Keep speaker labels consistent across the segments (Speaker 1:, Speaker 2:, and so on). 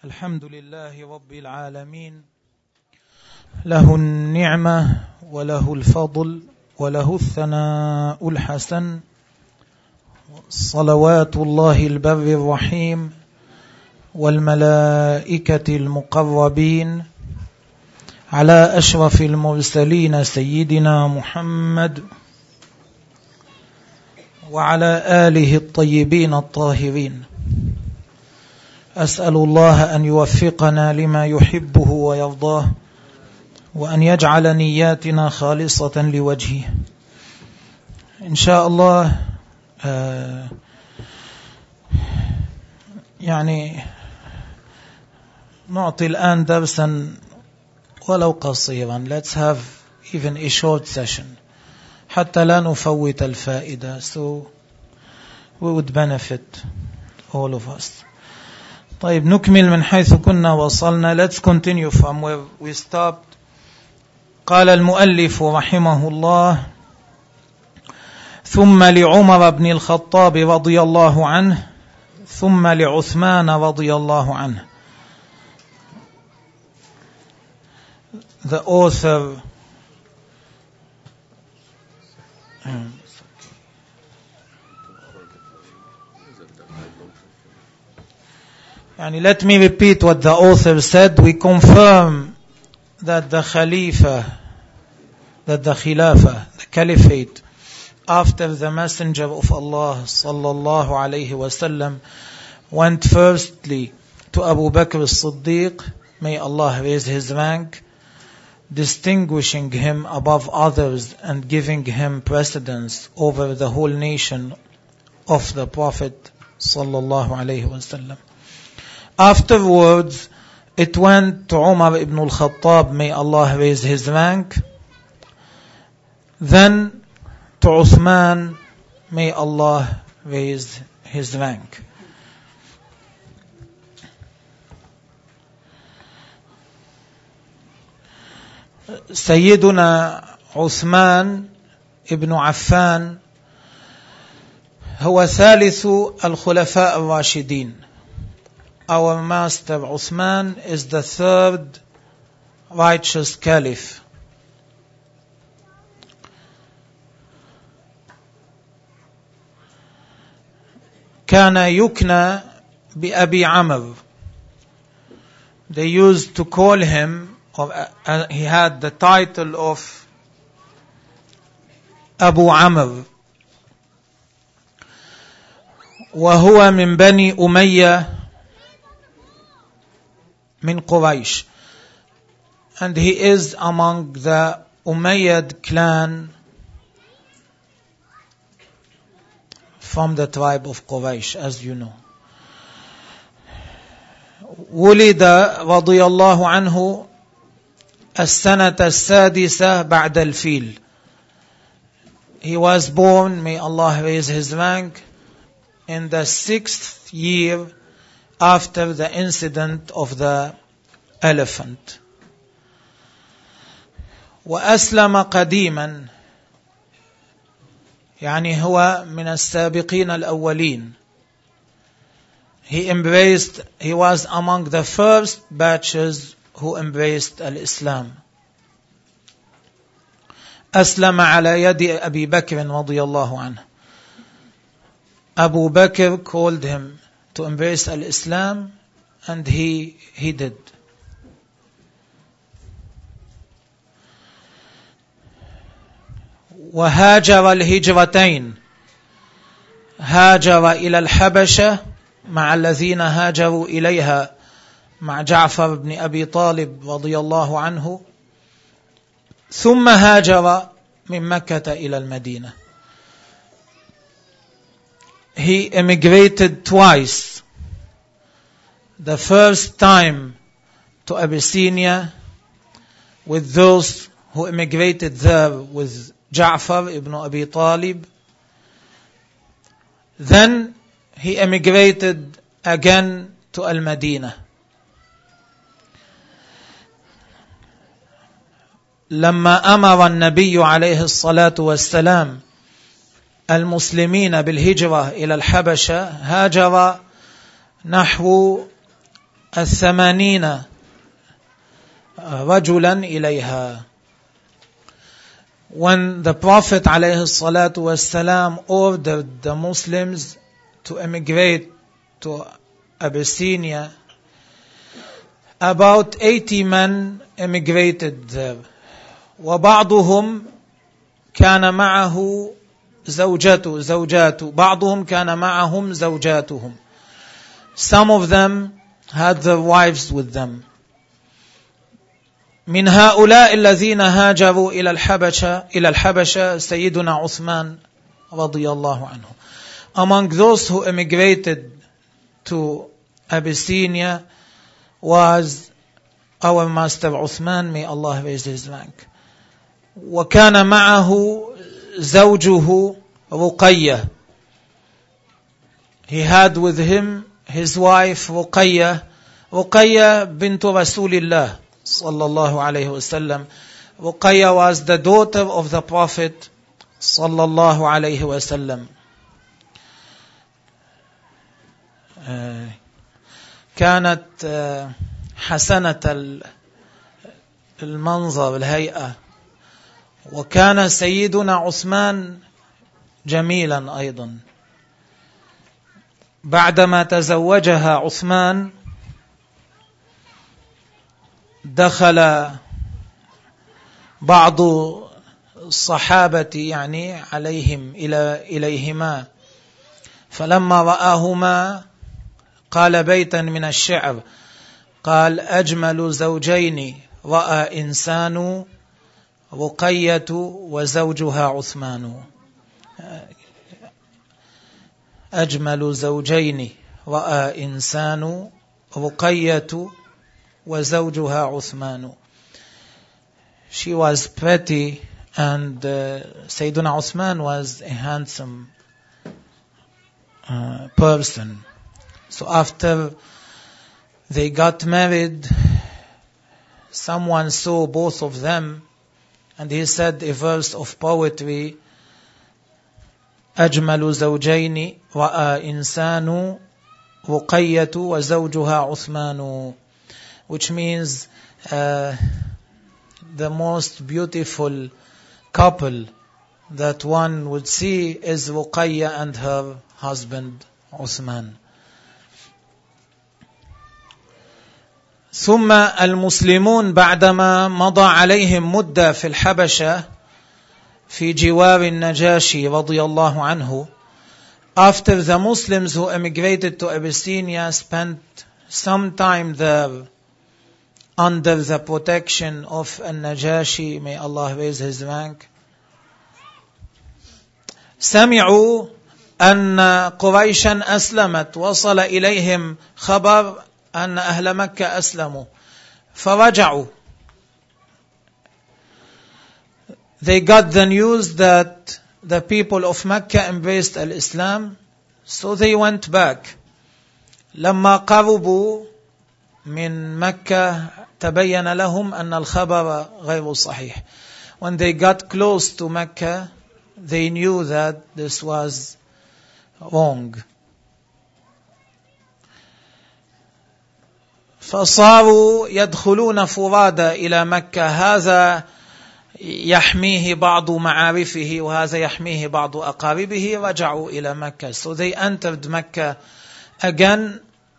Speaker 1: الحمد لله رب العالمين، له النعمة وله الفضل وله الثناء الحسن، صلوات الله البر الرحيم والملائكة المقربين على أشرف المرسلين سيدنا محمد وعلى آله الطيبين الطاهرين. أسأل الله أن يوفقنا لما يحبه ويرضاه، وأن يجعل نياتنا خالصة لوجهه إن شاء الله. يعني نعطي الآن درسا ولو قصيرا. Let's have even a short session حتى لا نفوت الفائدة, so we would benefit all of us. طيب نكمل من حيث كنا وصلنا. Let's continue from where we stopped. قال المؤلف رحمه الله: ثم لعمر بن الخطاب رضي الله عنه ثم لعثمان رضي الله عنه. The author let me repeat what the author said. We confirm that the Khilafah, the Caliphate, after the Messenger of Allah sallallahu alayhi wasallam went firstly to Abu Bakr as-Siddiq, may Allah raise his rank, distinguishing him above others and giving him precedence over the whole nation of the Prophet sallallahu alayhi wasallam. Afterwards, it went to Umar ibn al-Khattab, may Allah raise his rank, then to Uthman, may Allah raise his rank. سيدنا عثمان ابن عفان هو ثالث الخلفاء الراشدين. Our master Uthman is the third righteous caliph. كان يكنى بأبي عمرو. They used to call him, or he had the title of Abu Amr. وهو من بني أمية من قريش, and he is among the Umayyad clan from the tribe of Quraysh, as you know. ولد رضي الله عنه السنة السادسة بعد الفيل. He was born, may Allah raise his rank, in the 6th year after the incident of the elephant. وأسلم قديما, يعني هو من السابقين الأولين. He was among the first batches who embraced al-Islam. أسلم على يد أبي بكر رضي الله عنه. Abu Bakr called him to embrace al-Islam, and he did. وهاجر الهجرتين, هاجر إلى الحبشة مع الذين هاجروا إليها مع جعفر بن أبي طالب رضي الله عنه, ثم هاجر من مكة إلى المدينة. He emigrated twice. The first time to Abyssinia with those who emigrated there with Ja'far ibn Abi Talib. Then he emigrated again to Al-Madinah. لما أمر النبي عليه الصلاة والسلام المسلمين بالهجرة إلى الحبشة هاجر نحو الثمانين رجلا إليها. When the Prophet ﷺ ordered the Muslims to emigrate to Abyssinia, about 80 men emigrated there. وبعضهم كان معه زوجاته بعضهم كان معهم زوجاتهم. Some of them had their wives with them. من هؤلاء الذين هاجروا إلى الحبشة سيدنا عثمان رضي الله عنه. Among those who emigrated to Abyssinia was our master Uthman, may Allah raise his rank. وكان معه زوجه رقية. He had with him his wife رقية بنت رسول الله صلى الله عليه وسلم. رقية was the daughter of the Prophet صلى الله عليه وسلم. كانت حسنة المنظر الهيئة. وكان سيدنا عثمان جميلا أيضا. بعدما تزوجها عثمان دخل بعض الصحابة يعني إليهما فلما رآهما قال بيتا من الشعر قال أجمل زوجين رأى إنسان رقية وزوجها عثمان. أجمل زوجين رأى إنسان رقية وزوجها عثمان. She was pretty and Sayyiduna Uthman was a handsome person. So after they got married, someone saw both of them and he said a verse of poetry, أجمل زوجين رأى إنسان رقية وزوجها عثمان, which means the most beautiful couple that one would see is Ruqayya and her husband Uthman. ثم المسلمون بعدما مضى عليهم مدة في الحبشة في جوار النجاشي رضي الله عنه. After the Muslims who emigrated to Abyssinia spent some time there under the protection of Al-Najashi, may Allah raise his rank, سمعوا أن قريشا أسلمت. وصل إليهم خبر أن أهل مكة أسلموا فرجعوا. They got the news that the people of Mecca embraced al-Islam, so they went back. لما قربوا من مكة تبين لهم أن الخبر غير صحيح. When they got close to Mecca, they knew that this was wrong. فصاروا يدخلون فرادى إلى مكة. هذا يحميه بعض معارفه وهذا يحميه بعض أقاربه. رجعوا إلى مكة. So they entered Mecca again,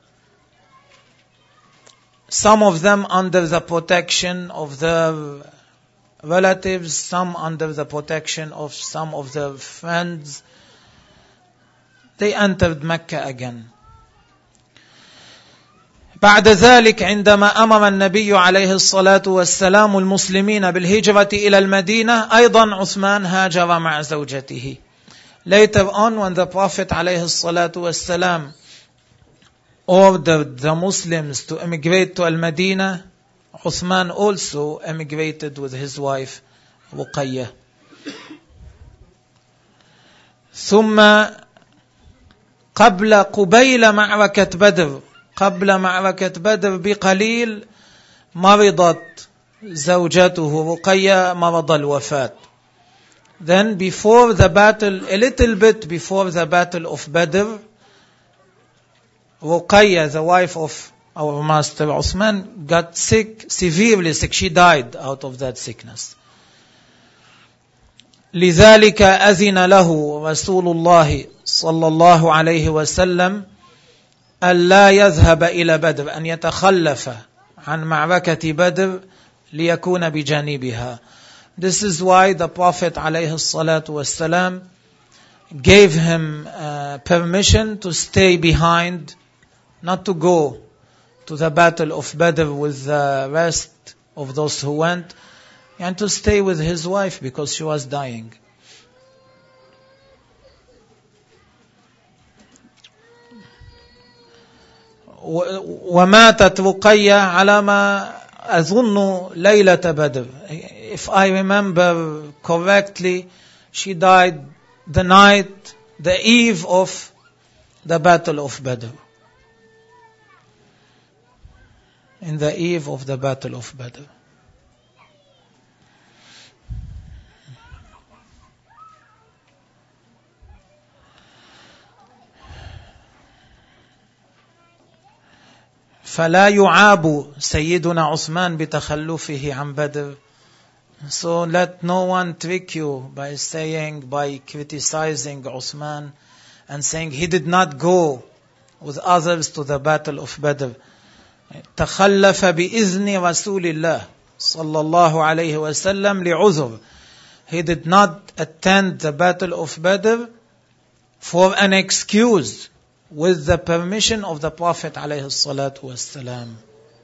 Speaker 1: some of them under the protection of their relatives, some under the protection of some of their friends. They entered Mecca again. بعد ذلك عندما أمر النبي عليه الصلاة والسلام المسلمين بالهجرة إلى المدينة أيضا عثمان هاجر مع زوجته. Later on, when the Prophet عليه الصلاة والسلام ordered the Muslims to emigrate to Al-Madinah, Uthman also emigrated with his wife Ruqayyah. ثم قبيل معركة بدر، قبل معركة بدر بقليل مرضت زوجته رقية مرض الوفاة. Then before the battle, a little bit before the battle of Badr, Ruqayyah, the wife of our master Uthman, got sick, severely sick. She died out of that sickness. لذلك أذن له رسول الله صلى الله عليه وسلم ألا يذهب إلى بدر، أن يتخلف عن معركة بدر ليكون بجانبها. This is why the Prophet عليه الصلاة والسلام gave him permission to stay behind, not to go to the battle of Badr with the rest of those who went, and to stay with his wife because she was dying. وماتت رقية على ما أظن ليلة بدر. If I remember correctly, she died the night, the eve of the battle of Badr. In the eve of the battle of Badr. فلا يعاب سيدنا عثمان بتخلفه عن بدر. So let no one trick you by criticizing Uthman and saying he did not go with others to the battle of Badr. تخلف بإذن رسول الله صلى الله عليه وسلم لعذر. He did not attend the battle of Badr for an excuse, with the permission of the Prophet عليه الصلاة والسلام.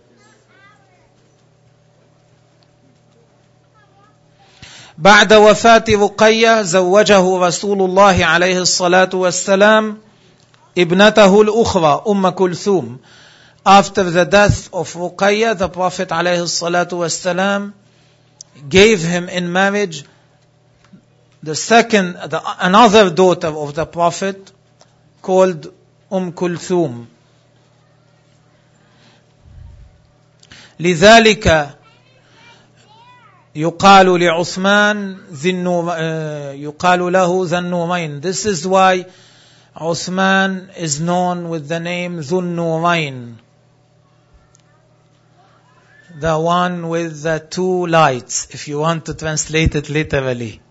Speaker 1: بعد وفاة رقية زوجه رسول الله عليه الصلاة والسلام ابنته الأخرى أم كلثوم. After the death of Ruqayya, the Prophet عليه الصلاة والسلام gave him in marriage another daughter of the Prophet called Kulthum. لذلك يقال لعثمان يقال له ذا النورين. This is why Uthman is known with the name ذو النورين, the one with the two lights, if you want to translate it literally.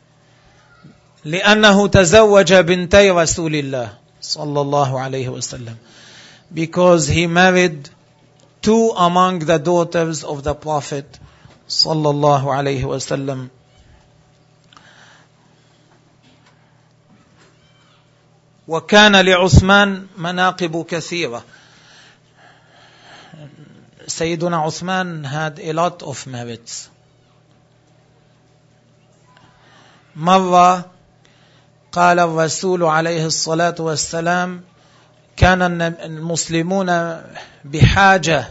Speaker 1: لأنه تزوج بنتي رسول الله صلى الله عليه وسلم, because he married two among the daughters of the Prophet صلى الله عليه وسلم. وكان لعثمان مناقب كثيرة. Sayyiduna Uthman had a lot of merits. مرة قال الرسول عليه الصلاة والسلام كان المسلمون بحاجة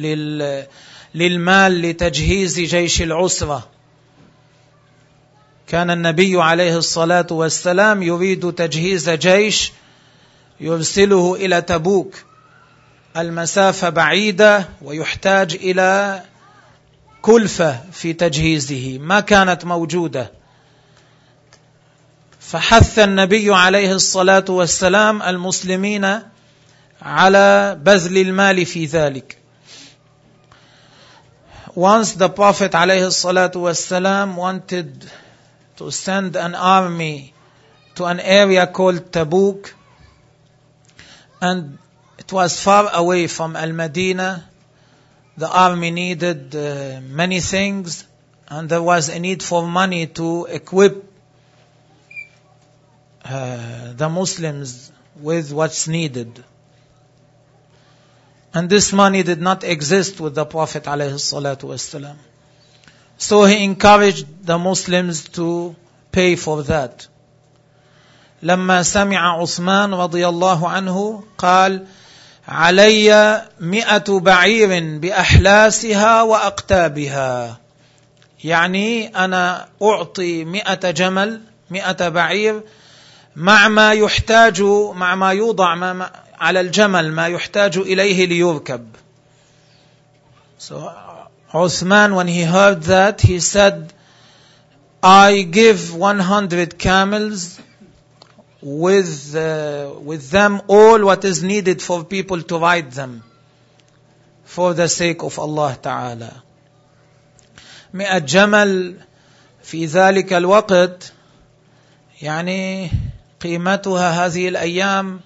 Speaker 1: للمال لتجهيز جيش العسرة. كان النبي عليه الصلاة والسلام يريد تجهيز جيش يرسله إلى تبوك. المسافة بعيدة ويحتاج إلى كلفة في تجهيزه ما كانت موجودة. فحث النبي عليه الصلاة والسلام المسلمين على بذل المال في ذلك. Once the Prophet عليه الصلاة والسلام wanted to send an army to an area called Tabuk, and it was far away from Al-Madinah. The army needed many things, and there was a need for money to equip the Muslims with what's needed. And this money did not exist with the Prophet ﷺ. So he encouraged the Muslims to pay for that. لما سمع عثمان رضي الله عنه قال علي 100 بعير بأحلاسها وأقتابها. يعني أنا أعطي 100 جمل 100 بعير مع ما يحتاج مع ما يوضع على الجمل ما يحتاج إليه ليركب. So Uthman, when he heard that, he said, I give 100 camels with them all what is needed for people to ride them. for the sake of Allah Ta'ala. 100 جمل في ذلك الوقت يعني قيمتها هذه الأيام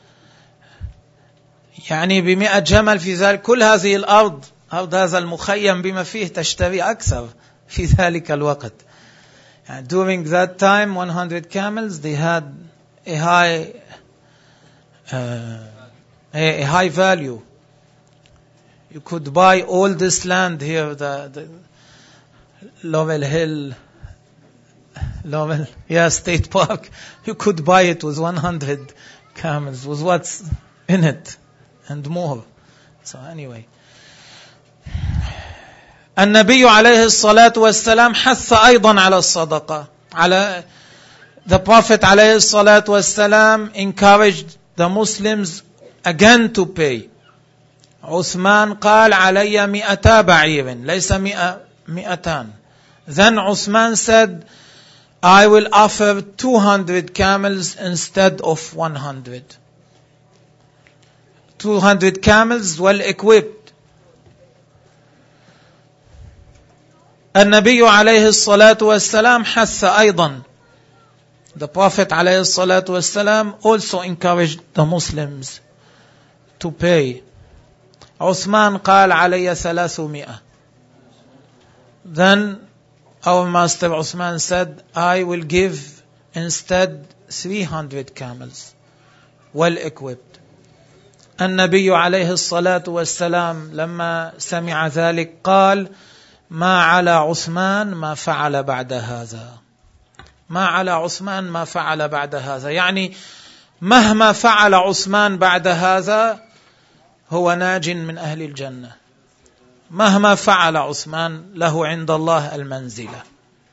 Speaker 1: يعني 100 جمل في ذلك كل هذه الأرض أرض هذا المخيم بما فيه تشتري أكثر في ذلك الوقت. And during that time 100 camels they had a high value. You could buy all this land here, the Laurel Hill, State Park. You could buy it with 100 camels, with what's in it and more. So anyway, النبي عليه الصلاة والسلام حث أيضا على الصدقة. The Prophet عليه الصلاة والسلام encouraged the Muslims again to pay. عثمان قال علي 200 بعير ليس 200. Then Uthman said, I will offer 200 camels instead of 100. 200 camels well equipped. النبي عليه الصلاة والسلام حث أيضا. The Prophet عليه الصلاة والسلام also encouraged the Muslims to pay. عثمان قال علي 300. Then our master Uthman said, I will give instead 300 camels well equipped. النبي عليه الصلاة والسلام لما سمع ذلك قال ما على عثمان ما فعل بعد هذا. ما على عثمان ما فعل بعد هذا، يعني مهما فعل عثمان بعد هذا هو ناج من أهل الجنة. مهما فعل عثمان له عند الله المنزلة.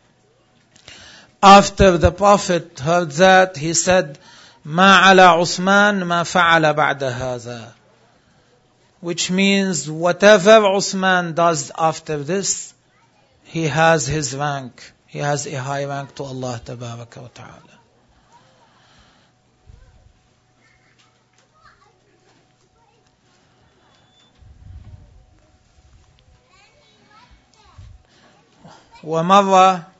Speaker 1: After the Prophet heard that, he said ما على عثمان ما فعل بعد هذا, which means whatever Uthman does after this, he has his rank. He has a high rank to Allah Tabaraka wa Ta'ala. ومرة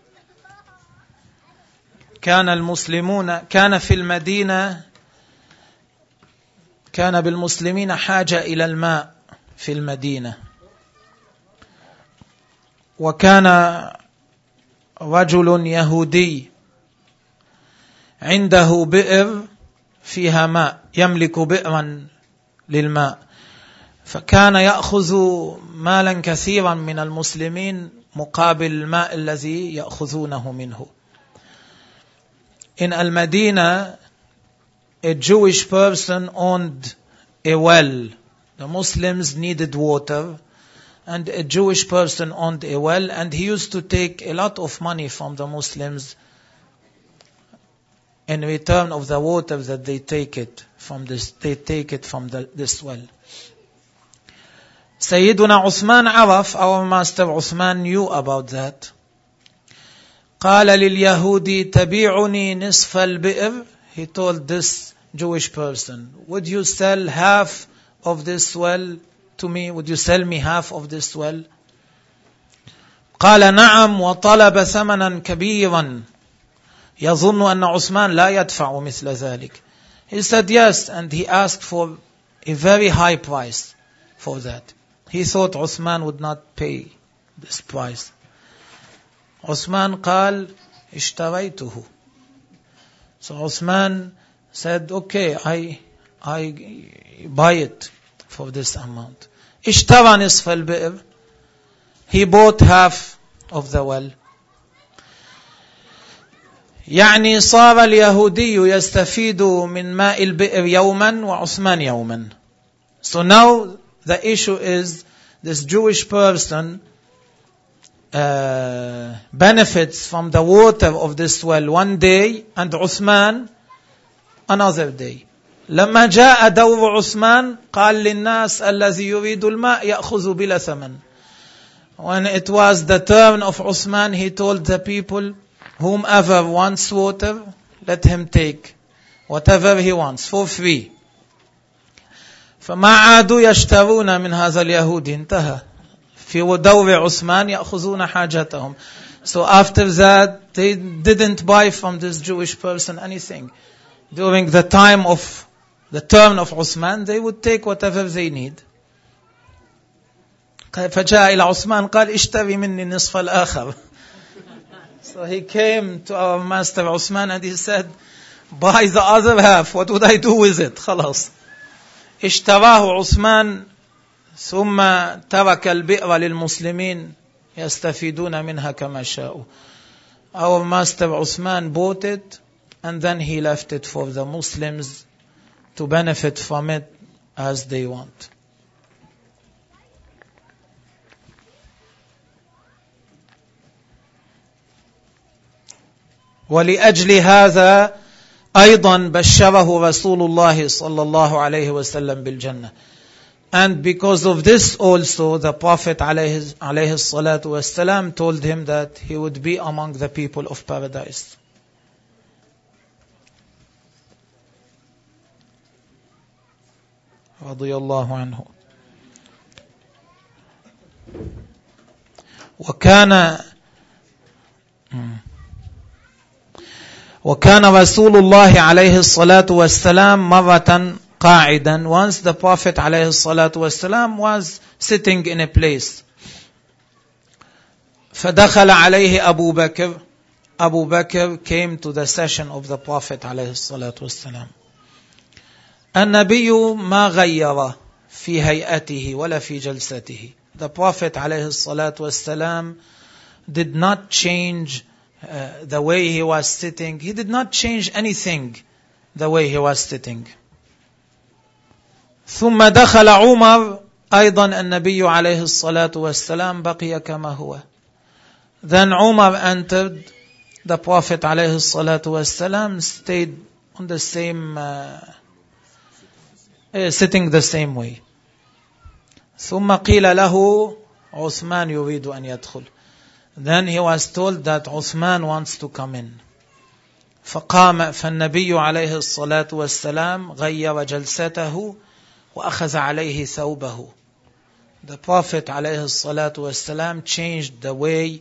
Speaker 1: كان في المدينة كان بالمسلمين حاجة إلى الماء في المدينة، وكان رجل يهودي عنده بئر فيها ماء، يملك بئرا للماء، فكان يأخذ مالا كثيرا من المسلمين مقابل الماء الذي يأخذونه منه. In Al-Madinah, a Jewish person owned a well. The Muslims needed water, and a Jewish person owned a well, and he used to take a lot of money from the Muslims in return of the water that they take it from this well. Sayyiduna Uthman Araf, our master Uthman, knew about that. قال لليهودي تبيعني نصف البئر. He told this Jewish person, would you sell half of this well to me? Would you sell me half of this well? قال نعم وطلب ثمنا كبيرا يظن أن عثمان لا يدفع مثل ذلك. He said yes, and he asked for a very high price for that. He thought Uthman would not pay this price. Uthman قال اشتريته. So Uthman said, okay, I buy it for this amount. اشترى نصف البئر. He bought half of the well. يعني صار اليهودي يستفيد من ماء البئر يوما وعثمان يوما. So now the issue is this Jewish person benefits from the water of this well one day and Uthman another day. لما جاء دور عثمان قال للناس الذي يريد الماء يأخذ بلا ثمن. When it was the turn of Uthman, he told the people, whomever wants water, let him take whatever he wants for free. فما عادوا يشترون من هذا اليهود انتهى في دور عثمان يأخذون حاجتهم. So after that they didn't buy from this Jewish person anything. During the time of the term of Uthman they would take whatever they need. فجاء إلى عثمان قال اشتري مني نصف الآخر. So he came to our master Uthman and he said, buy the other half, what would I do with it? خلاص. اشتراه عثمان ثم ترك البئر للمسلمين يستفيدون منها كما شاءوا. Our master Uthman bought it and then he left it for the Muslims to benefit from it as they want. ولأجل هذا أيضا بشره رسول الله صلى الله عليه وسلم بالجنة. And because of this also the Prophet عليه الصلاة والسلام told him that he would be among the people of paradise. رضي الله عنه. وكان رسول الله عليه الصلاة والسلام مرة قاعدا. Once the Prophet عليه الصلاة والسلام was sitting in a place. فدخل عليه أبو بكر. Abu Bakr came to the session of the Prophet عليه الصلاة والسلام. النبي ما غير في هيئته ولا في جلسته. The Prophet عليه الصلاة والسلام did not change the way he was sitting. He did not change anything the way he was sitting. ثم دخل عمر أيضا النبي عليه الصلاة والسلام بقي كما هو. Then Umar entered. The Prophet عليه الصلاة والسلام stayed on the same sitting the same way. ثم قيل له عثمان يريد أن يدخل. Then he was told that Uthman wants to come in. فقام فالنبي عليه الصلاة والسلام غير جلسته وأخذ عليه ثوبه. The Prophet عليه الصلاة والسلام changed the way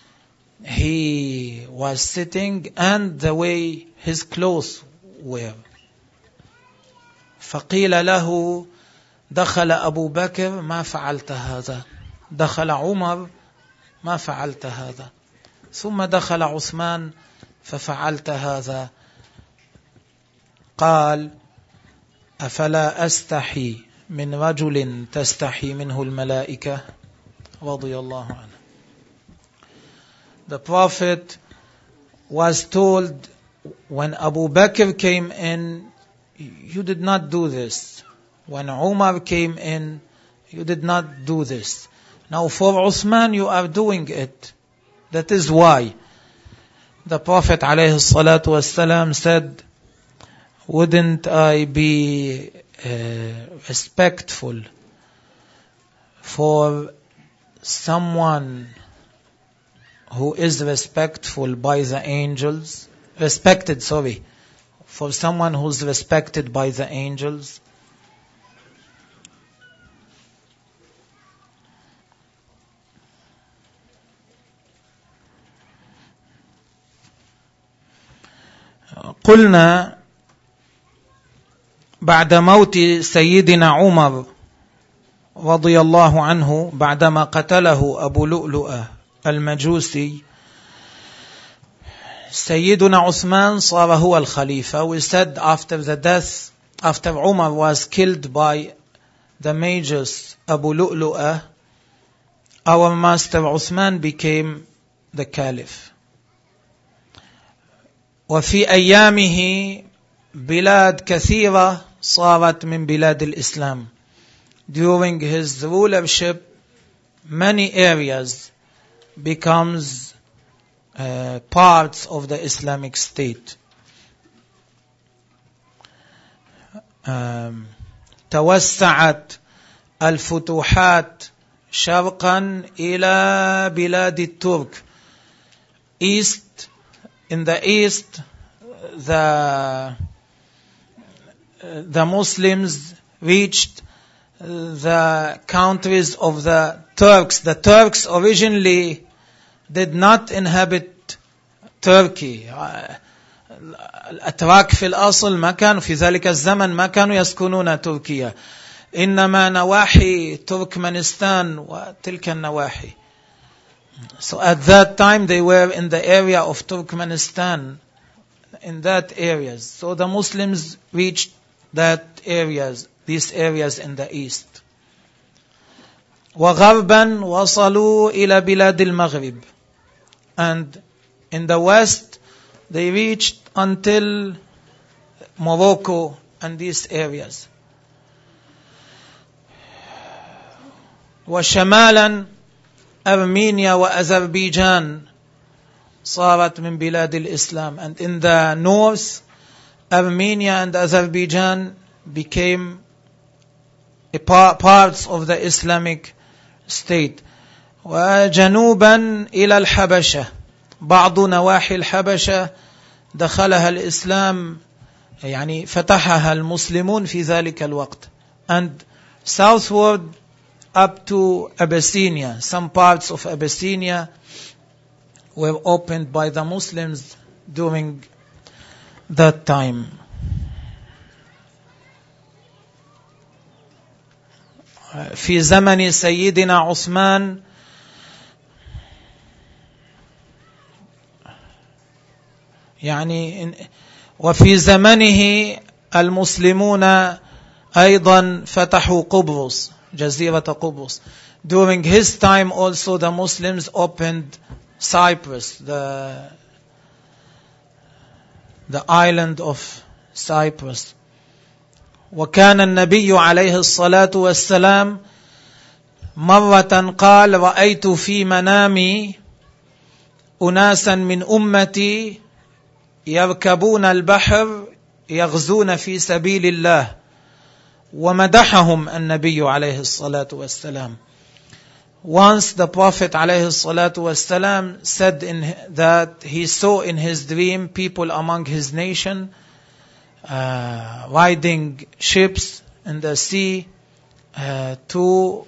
Speaker 1: he was sitting and the way his clothes were. فقيل له دخل أبو بكر ما فعلت هذا. دخل عمر ما فعلت هذا. ثم دخل عثمان ففعلت هذا. قال أفلا أستحي من رجل تستحي منه الملائكة رضي الله عنه. The Prophet was told when Abu Bakr came in, you did not do this. When Umar came in, you did not do this. Now for Uthman you are doing it. That is why the Prophet عليه الصلاة والسلام said, wouldn't I be respectful for someone who is respectful by the angels? For someone who's respected by the angels. قلنا بعد موت سيدنا عمر رضي الله عنه بعدما قتله أبو لؤلؤة المجوسي سيدنا عثمان صار هو الخليفة. We said after Umar was killed by the magus Abu Lu'lu'ah, our master Uthman became the caliph. وفي أيامه بلاد كثيرة صارت من بلاد الإسلام. During his rulership, many areas becomes parts of the Islamic State. توسعت الفتوحات شرقا إلى بلاد الترك. In the east, the Muslims reached the countries of the Turks. The Turks originally did not inhabit Turkey. الأتراك في الأصل ما كانوا في ذلك الزمن ما كانوا يسكنون تركيا، إنما نواحي تركمانستان وتلك النواحي. So at that time they were in the area of Turkmenistan, in that areas. So the Muslims reached these areas in the east. وغربا وصلوا إلى بلاد المغرب. And in the west they reached until Morocco and these areas. وشمالا أرمينيا وأذربيجان صارت من بلاد الإسلام. And in the north, Armenia and Azerbaijan became parts of the Islamic state. وجنوبا إلى الحبشة. بعض نواحي الحبشة دخلها الإسلام، يعني فتحها المسلمون في ذلك الوقت. And southward up to Abyssinia. Some parts of Abyssinia were opened by the Muslims during that time. في زمن سيدنا عثمان يعني وفي زمنه المسلمون أيضا فتحوا قبرص، جزيرة قبرص. During his time also the Muslims opened Cyprus, the island of Cyprus. وكان النبي عليه الصلاة والسلام مرة قال: رأيت في منامي أناسا من أمتي يركبون البحر يغزون في سبيل الله، ومدحهم النبي عليه الصلاة والسلام. Once the Prophet عليه الصلاة والسلام said that he saw in his dream people among his nation riding ships in the sea to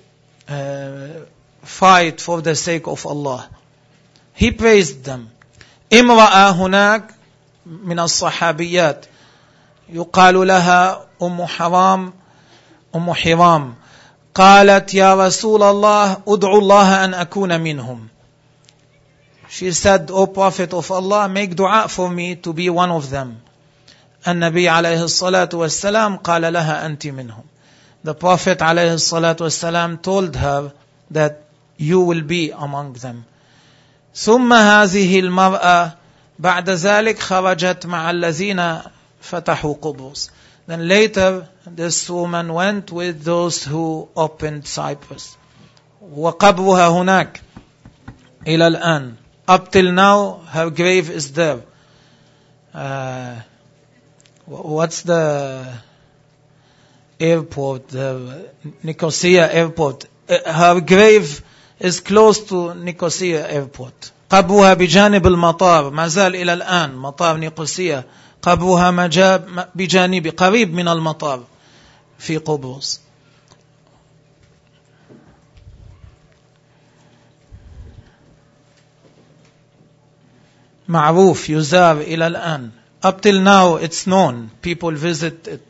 Speaker 1: fight for the sake of Allah. He praised them. امرأة هناك من الصحابيات يقال لها أم حرام قالت: يا رسول الله ادعو الله أن أكون منهم. She said, O Prophet of Allah, make dua for me to be one of them. النبي عليه الصلاة والسلام قال لها أنت منهم. The Prophet عليه الصلاة والسلام told her that you will be among them. ثم هذه المرأة بعد ذلك خرجت مع الذين فتحوا قبرص. Then later this woman went with those who opened Cyprus. وقبرها هناك إلى الآن. Up till now her grave is there. What's the airport? The Nicosia airport. Her grave is close to Nicosia airport. قبرها بجانب المطار، ما زال إلى الآن مطار نيقوسيا قبرها بجانب قريب من المطار في قبرص. معروف يزار إلى الآن. Up till now it's known. People visit it.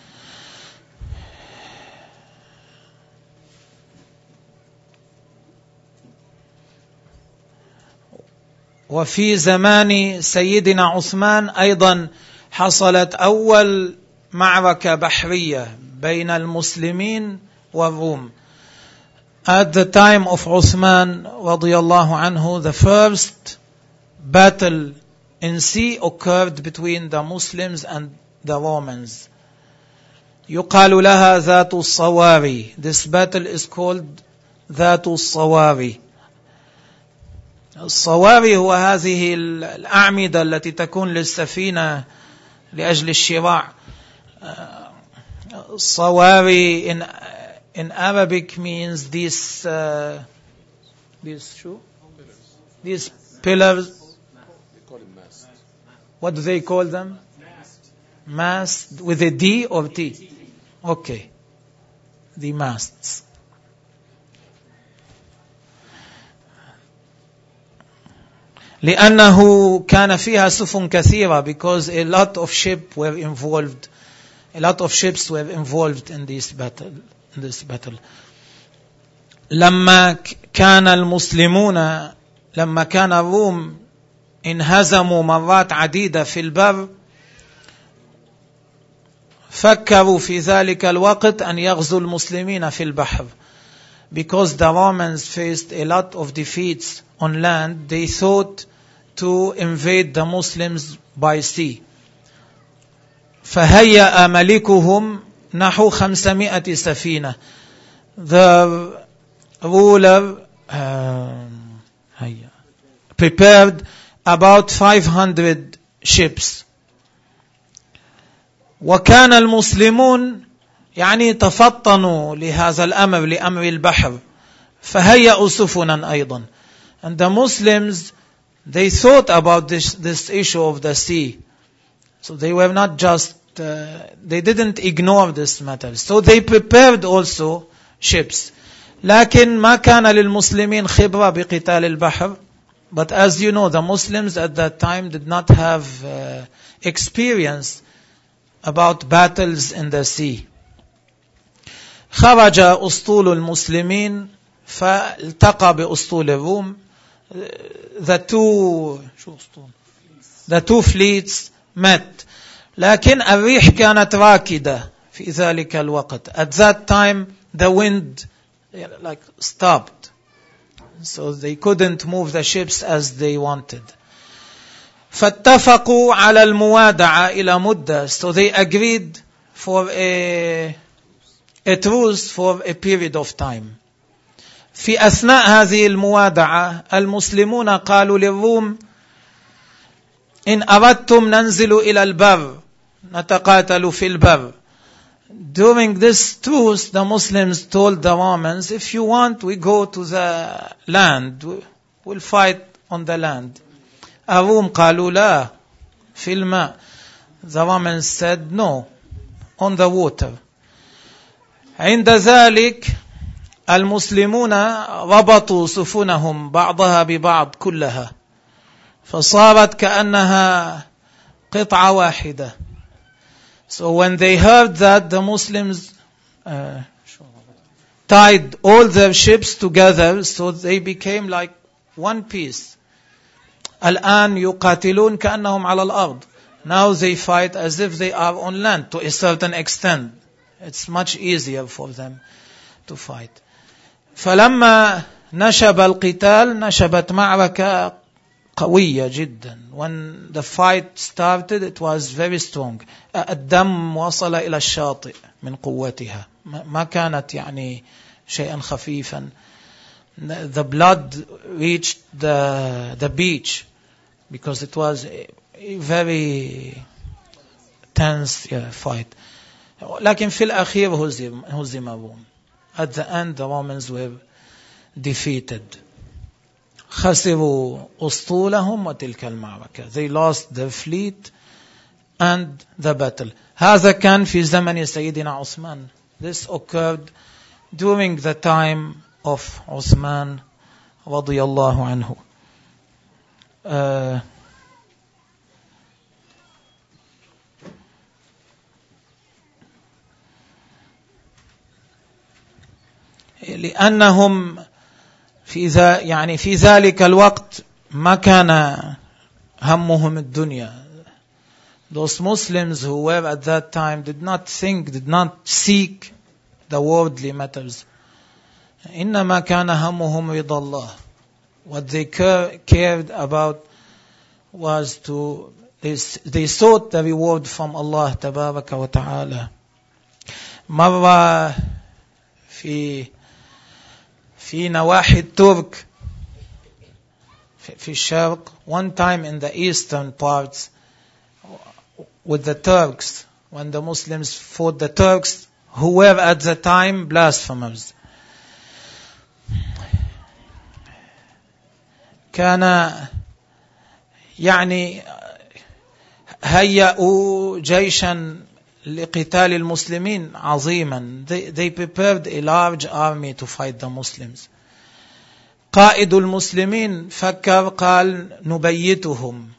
Speaker 1: وفي زمان سيدنا عثمان أيضا حصلت أول معركة بحرية بين المسلمين والروم. At the time of Uthman رضي الله عنه, the first battle in sea occurred between the Muslims and the Romans. يقال لها ذات الصواري. This battle is called ذات الصواري. الصواري هو هذه الأعمدة التي تكون للسفينة لأجل الشراع. الصواري in Arabic means these pillars.
Speaker 2: They call it mast.
Speaker 1: What do they call them? Mast with a D or T? Okay. the masts. لأنه كان فيها سفن كثيرة, because a lot of ships were involved in this battle. لما كان الروم انهزموا مرات عديدة في البر, فكروا في ذلك الوقت أن يغزوا المسلمين في البحر. Because the Romans faced a lot of defeats on land, they thought to invade the Muslims by sea. فهيأ ملكهم نحو 500 سفينة. The ruler prepared about 500 ships. وكان المسلمون تفطنوا لهذا الأمر, لأمر البحر, فهيأوا سفنا أيضا. And the Muslims, they thought about this issue of the sea. So they were not just, they didn't ignore this matter. So they prepared also ships. لكن ما كان للمسلمين خبرة بقتال البحر. But as you know, the Muslims at that time did not have experience about battles in the sea. خرج أسطول المسلمين فالتقى بأسطول الروم. The two fleets met. لكن الريح كانت راكدة في ذلك الوقت. At that time the wind stopped, so they couldn't move the ships as they wanted. فاتفقوا على الموادعة إلى مدة. So they agreed for a truce for a period of time. في أثناء هذه الموادعة المسلمون قالوا للروم: إن أردتم ننزل إلى البر نتقاتل في البر. During this truce, the Muslims told the Romans, if you want, we go to the land, we'll fight on the land. الروم قالوا لا في الماء. The Romans said no, on the water. عند ذلك المسلمون ربطوا سفنهم بعضها ببعض كلها, فصارت كأنها قطعة واحدة. So when they heard that, the Muslims tied all their ships together, so they became like one piece. الآن يقاتلون كأنهم على الأرض. Now they fight as if they are on land to a certain extent. It's much easier for them to fight. فلما نشب القتال نشبت معركة قوية جدا. When the fight started, it was very strong. الدم وصل إلى الشاطئ من قوتها. ما كانت شيئا خفيفا. The blood reached the beach because it was a very tense fight. لكن في الأخير هزم الروم. At the end, the Romans were defeated. خسروا أسطولهم وتلك المعركة. They lost their fleet and the battle. هذا كان في زمن سيدنا عثمان. This occurred during the time of Uthman رضي الله عنه. لأنهم في ذلك الوقت ما كان همهم الدنيا. Those Muslims who were at that time did not seek the worldly matters. إنما كان همهم رضا الله. What they cared about was they sought the reward from Allah تبارك وتعالى. مرة في نواحي الترك في الشرق, one time in the eastern parts with the Turks, when the Muslims fought the Turks, who were at the time blasphemers. كان هيئوا جيشا لقتال المسلمين عظيما. They prepared a large army to fight the Muslims. قائد المسلمين فكر قال نبيتهم.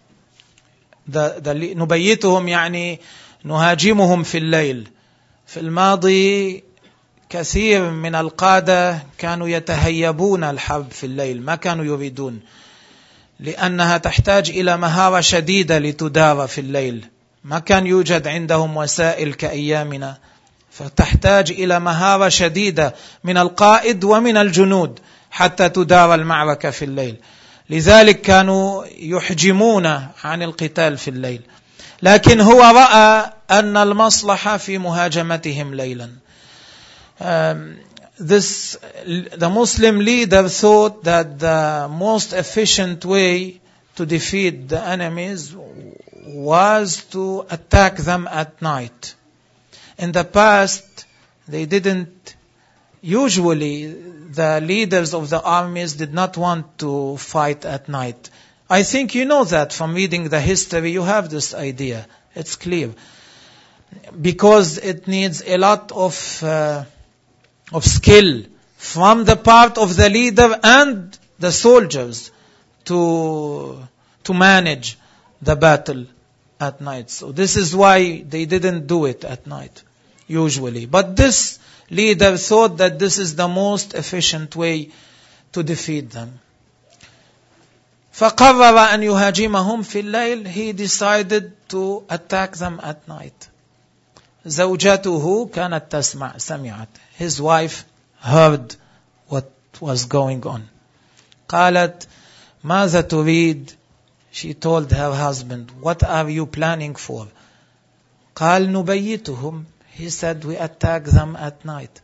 Speaker 1: نبيتهم يعني نهاجمهم في الليل. في الماضي كثير من القادة كانوا يتهيبون الحرب في الليل، ما كانوا يريدون، لأنها تحتاج إلى مهارة شديدة لتدار في الليل. ما كان يوجد عندهم وسائل كأيامنا، فتحتاج إلى مهارة شديدة من القائد ومن الجنود حتى تدار المعركة في الليل. لذلك كانوا يحجمون عن القتال في الليل. لكن هو رأى أن المصلحة في مهاجمتهم ليلا. The Muslim leader thought that the most efficient way to defeat the enemies was to attack them at night. In the past, usually the leaders of the armies did not want to fight at night. I think you know that from reading the history, you have this idea. It's clear. Because it needs a lot of skill from the part of the leader and the soldiers to manage the battle at night. So this is why they didn't do it at night, usually. But this leader thought that this is the most efficient way to defeat them. فقرر أن يهاجمهم في الليل. He decided to attack them at night. زوجته كانت تسمع، سمعت. His wife heard what was going on. قالت ماذا تريد؟ She told her husband, what are you planning for? قال نبيتهم. He said, we attack them at night.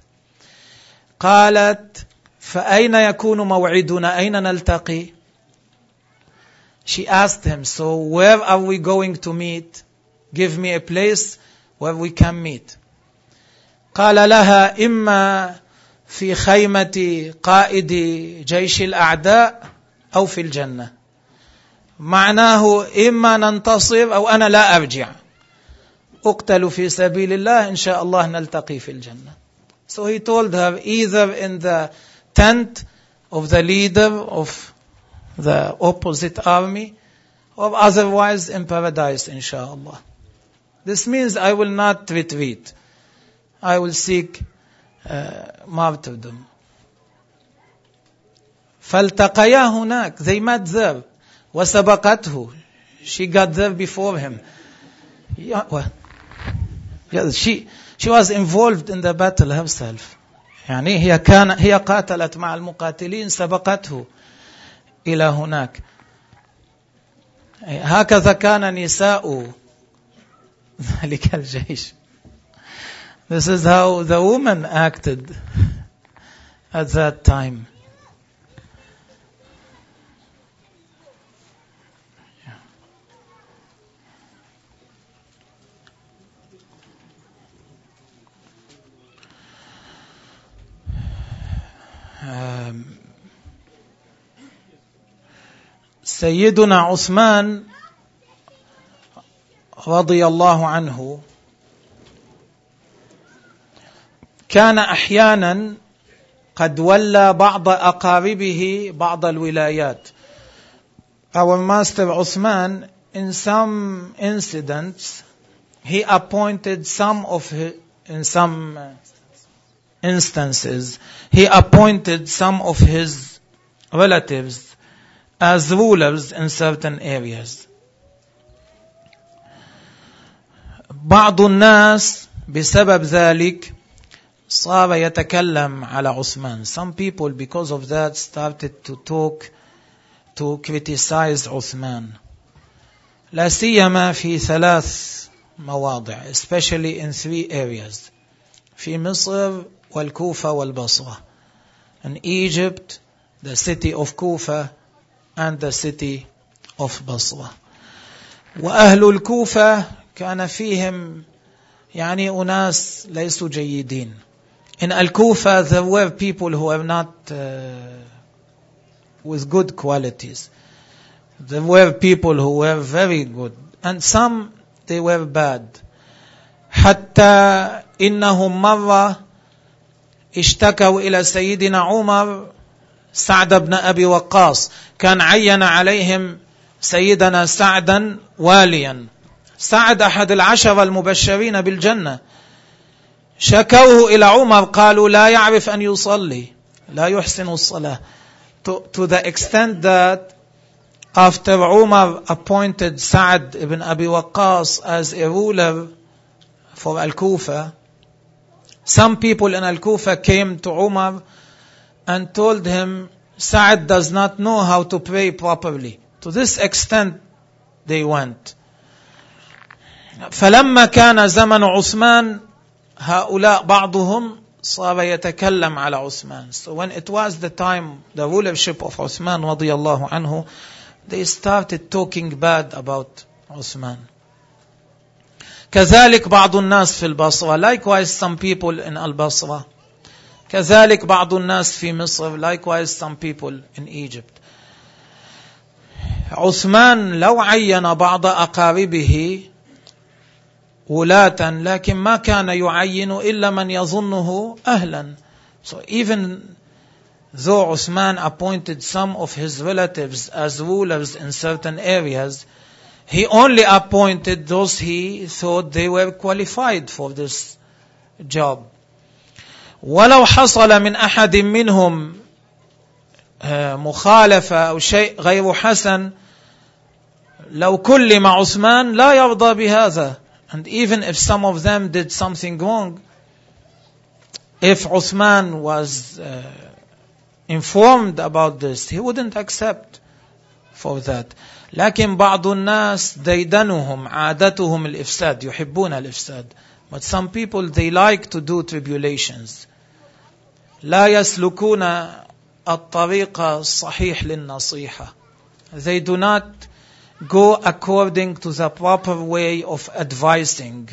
Speaker 1: قالت فأين يكون موعدنا؟ أين نلتقي؟ She asked him, so where are we going to meet? Give me a place where we can meet. قال لها إما في خيمة قائد جيش الأعداء أو في الجنة. معناه إما ننتصر أو أنا لا أرجع. أقتل في سبيل الله إن شاء الله نلتقي في الجنة. So he told her, either in the tent of the leader of the opposite army, or otherwise in paradise, inshallah. This means I will not retreat. I will seek martyrdom. فالتقيا هناك. They met there. وسبقته. She got there before him. She was involved in the battle herself. يعني هي قاتلت مع المقاتلين، سبقته إلى هناك. هكذا كان نساء ذلك الجيش. This is how the women acted at that time. سيدنا عثمان رضي الله عنه كان أحيانا قد ولى بعض أقاربه بعض الولايات. Our master Uthman, in some incidents, he appointed in some instances, he appointed some of his relatives as rulers in certain areas. بعض الناس بسبب ذلك صار يتكلم على عثمان. Some people because of that started to criticize عثمان. لا سيما في 3 مواضع, especially in 3 areas. في مصر والكوفة والبصرة. In Egypt, the city of Kufa and the city of Basra. وأهل الكوفة كان فيهم يعني أناس ليسوا جيدين. In Al-Kufa there were people who were not with good qualities. There were people who were very good and some they were bad. حتى إنهم مرة اشتكوا إلى سيدنا عمر سعد بن أبي وقاص، كان عين عليهم سيدنا سعدا واليا، سعد أحد العشرة المبشرين بالجنة. شكوه إلى عمر، قالوا لا يعرف أن يصلي، لا يحسن الصلاة. To the extent that after Umar appointed Sa'd ibn Abi Waqqas as a ruler for Al-Kufa, some people in Al-Kufa came to Umar and told him Sa'd does not know how to pray properly. To this extent they went. فلما كان زمن عثمان هؤلاء بعضهم صار يتكلم على عثمان. So when it was the time, the rulership of Uthman radiyallahu anhu, they started talking bad about Uthman. كذلك بعض الناس في البصرة, likewise some people in Al-Basra. كذلك بعض الناس في مصر, likewise some people in Egypt. عثمان لو عين بعض أقاربه ولاة لكن ما كان يعين إلا من يظنه أهلا. So even though Uthman appointed some of his relatives as rulers in certain areas, he only appointed those he thought they were qualified for this job. ولو حصل من أحد منهم مخالفة أو شيء غير حسن لو كلم عثمان لا يرضى بهذا. And even if some of them did something wrong, if Uthman was informed about this, he wouldn't accept for that. لكن بعض الناس ديدنهم عادتهم الإفساد, يحبون الإفساد. But some people, they like to do tribulations. لا يسلكون الطريق الصحيح للنصيحة. They do not go according to the proper way of advising.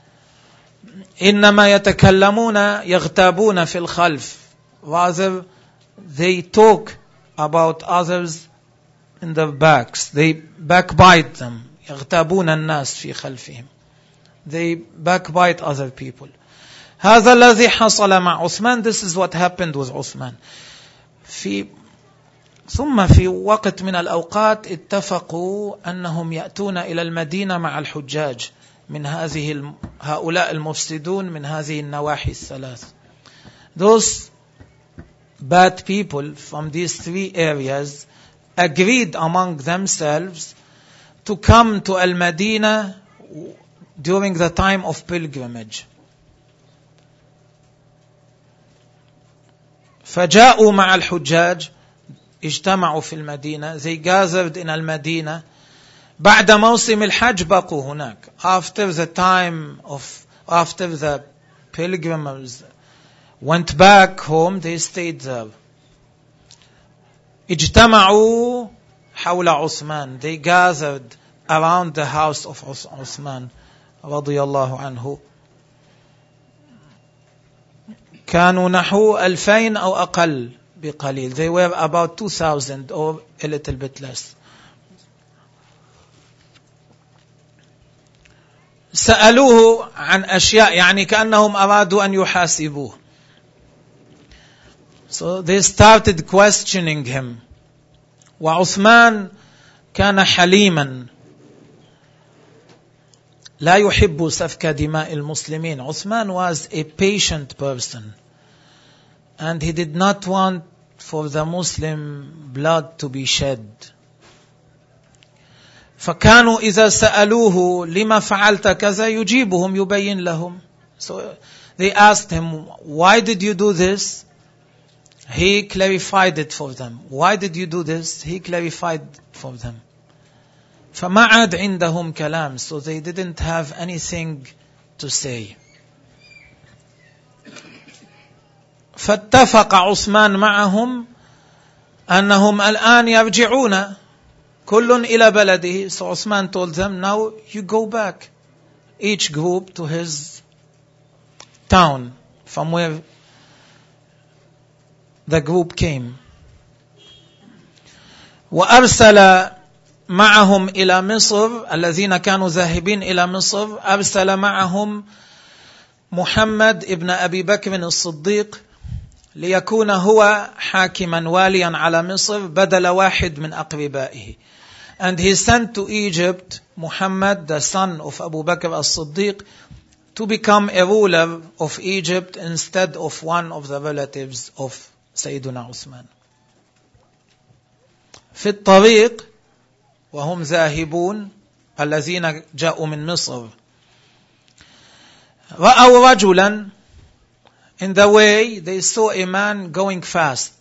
Speaker 1: إنما يتكلمون يغتابون في الخلف. Rather, they talk about others in their backs. They backbite them. يغتابون الناس في خلفهم. They backbite other people. هذا الذي حصل مع عثمان. This is what happened with Uthman. ثم في وقت من الأوقات اتفقوا أنهم يأتون إلى المدينة مع الحجاج من هؤلاء المفسدون من هذه النواحي الثلاث. Those bad people from these three areas agreed among themselves to come to Al-Madinah during the time of pilgrimage. فجاءوا مع الحجاج, اجتمعوا في المدينة, they gathered in المدينة. بعد موسم الحج بقوا هناك. After the pilgrims went back home, they stayed there. اجتمعوا حول عثمان, they gathered around the house of Uthman رضي الله عنه. كانوا نحو 2000 أو أقل بقليل. They were about 2000 or a little bit less. سألوه عن أشياء, يعني كأنهم أرادوا أن يحاسبوه. So they started questioning him. وعثمان كان حليما لا يحب سفك دماء المسلمين. Uthman was a patient person and he did not want for the Muslim blood to be shed. فكانوا إذا سألوه لما فعلت كذا يجيبهم يبين لهم. So they asked him, why did you do this? He clarified it for them. Why did you do this? He clarified for them. فما عاد عندهم كلام. So they didn't have anything to say. فاتفق عثمان معهم أنهم الآن يرجعون كل إلى بلده. So Uthman told them, now you go back, each group to his town from where the group came. وأرسل معهم إلى مصر الذين كانوا ذاهبين إلى مصر. أرسل معهم محمد ابن أبي بكر الصديق ليكون هو حاكما واليا على مصر بدل واحد من أقربائه. And he sent to Egypt Muhammad, the son of Abu Bakr as-Siddiq, to become a ruler of Egypt instead of one of the relatives of Sayyiduna Uthman. في الطريق وهم ذاهبون الذين جاءوا من مصر رأوا رجلا. In the way they saw a man going fast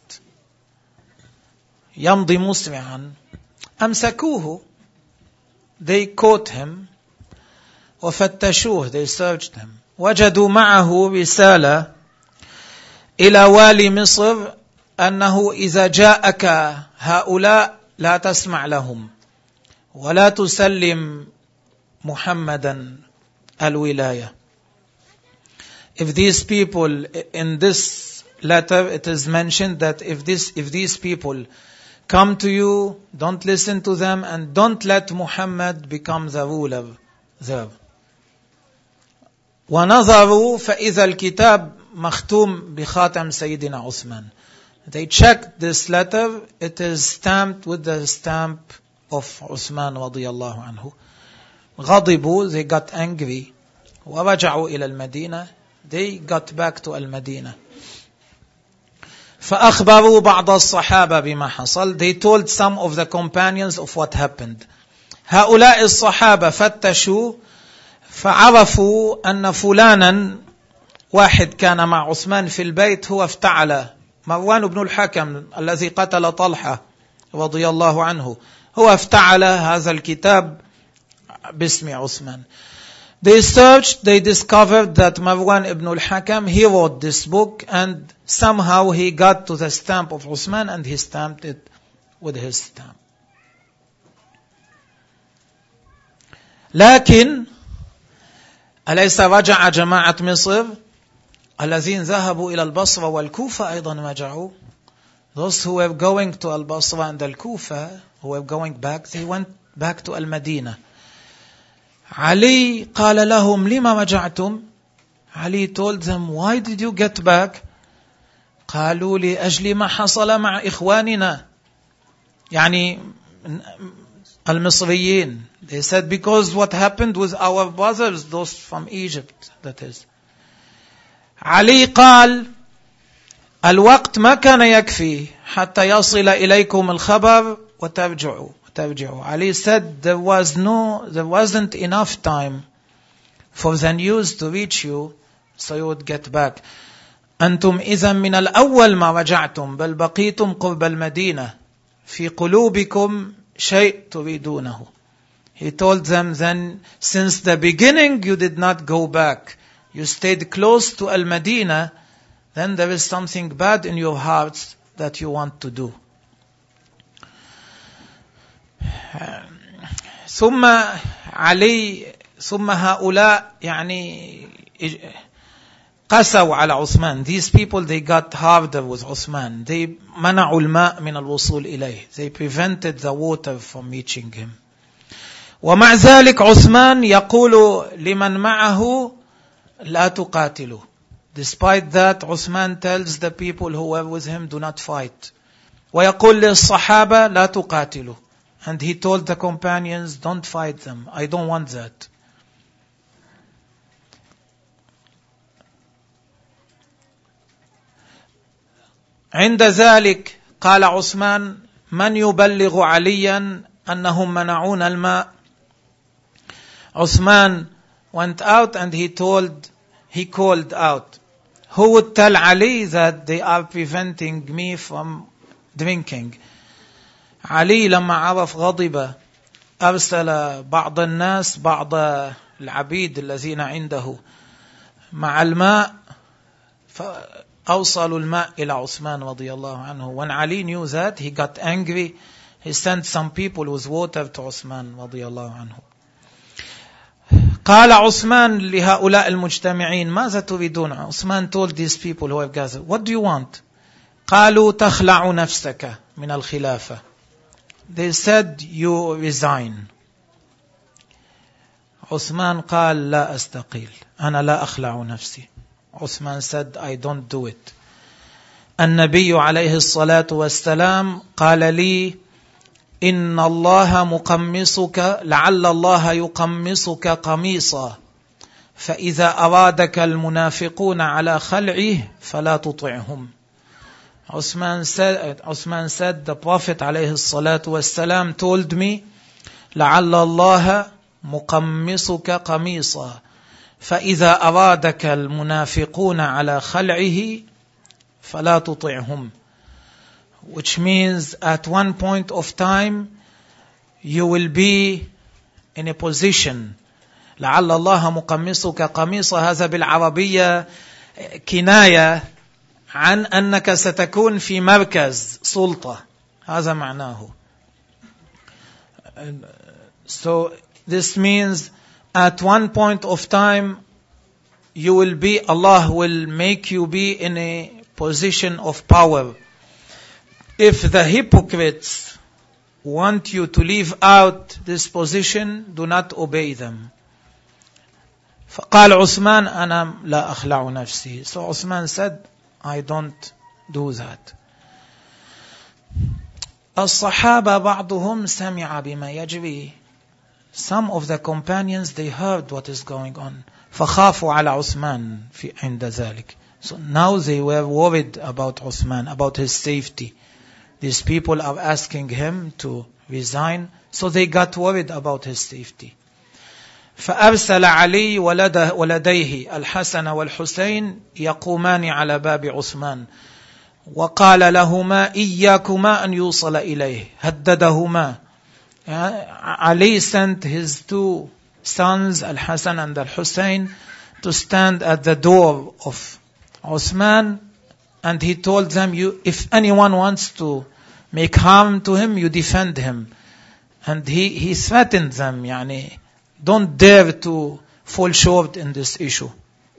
Speaker 1: يمضي مسرعا. أمسكوه, they caught him. وفتشوه, they searched him. وجدوا معه رسالة إلى والي مصر أنه إذا جاءك هؤلاء لا تسمع لهم ولا تسلم محمدا الولاية. If these people, in this letter it is mentioned that if these people come to you, don't listen to them and don't let Muhammad become the ruler there. ونظروا فإذا الكتاب مختوم بخاتم سيدنا عثمان. They checked this letter, it is stamped with the stamp of Uthman رضي الله عنه. غضبوا, they got angry. ورجعوا إلى المدينة, they got back to المدينة. فأخبروا بعض الصحابة بما حصل. They told some of the companions of what happened. هؤلاء الصحابة فتشوا فعرفوا أن فلانا واحد كان مع عثمان في البيت هو افتعل. مروان بن الحكم الذي قتل طلحة رضي الله عنه هو افتعل هذا الكتاب باسم عثمان. They searched, they discovered that Marwan ibn al-Hakam, he wrote this book and somehow he got to the stamp of Uthman and he stamped it with his stamp. لكن أليس رجع جماعة مصر الذين ذهبوا إلى البصرة والكوفة أيضا رجعوا. Those who were going to al-Basra and al-Kufa, who were going back, they went back to al-Madinah. Ali قال لهم لما رجعتم. Ali told them, why did you get back? قالوا لأجل ما حصل مع إخواننا يعني المصريين. They said because what happened with our brothers, those from Egypt, that is. علي قال الوقت ما كان يكفي حتى يصل إليكم الخبر وترجعوا. Ali said there wasn't enough time for the news to reach you, so you would get back. أنتم إذا من الأول ما رجعتم بل بقيتم قرب المدينة في قلوبكم شيء تريدونه. He told them then, since the beginning you did not go back, you stayed close to Al-Madinah, then there is something bad in your hearts that you want to do. ثم هؤلاء يعني قسوا على عثمان. These people, they got harder with Uthman. They منعوا الماء من الوصول إليه. They prevented the water from reaching him. ومع ذلك عثمان يقول لمن معه لا تقاتلوا. Despite that, Uthman tells the people who were with him, do not fight. ويقول للصحابة لا تقاتلوا. And he told the companions, don't fight them. I don't want that. عند ذلك قال عثمان من يبلغ عليا أنهم منعون الماء. Uthman went out and he called out, who would tell Ali that they are preventing me from drinking. علي لما عرف غضب أرسل بعض الناس بعض العبيد الذين عنده مع الماء فأوصلوا الماء إلى عثمان رضي الله عنه. When Ali knew that, he got angry. He sent some people with water to Uthman رضي الله عنه. قال عثمان لهؤلاء المجتمعين ماذا تريدون. Uthman told these people who have gathered, what do you want. قالوا تخلع نفسك من الخلافة. They said, you resign. عثمان قال لا أستقيل أنا لا أخلع نفسي. Uthman said I don't do it. النبي عليه الصلاة والسلام قال لي إن الله مقمصك لعل الله يقمصك قميصا فإذا أرادك المنافقون على خلعه فلا تطعهم. Uthman said the Prophet عليه الصلاة والسلام told me لعل الله مقمصك قميصا فإذا أرادك المنافقون على خلعه فلا تطعهم, which means at one point of time you will be in a position. لعل الله مقمصك قميصا هذا بالعربية كناية عن أنك ستكون في مركز سلطة, هذا معناه. So this means at one point of time you will be, Allah will make you be in a position of power. If the hypocrites want you to leave out this position, do not obey them. فقال عثمان أنا لا أخلع نفسي. So Uthman said I don't do that. الصحابة بعضهم سمع بما يجري. Some of the companions, they heard what is going on. فخافوا على عثمان عند ذلك. So now they were worried about Uthman, about his safety. These people are asking him to resign, so they got worried about his safety. فأرسل علي ولديه الحسن والحسين يقومان على باب عثمان وقال لهما إياكما أن يوصل إليه, هددهما. Ali sent his two sons, Al-Hasan and Al-Hussein, to stand at the door of Uthman, and he told them, if anyone wants to make harm to him, you defend him. And he threatened them, don't dare to fall short in this issue.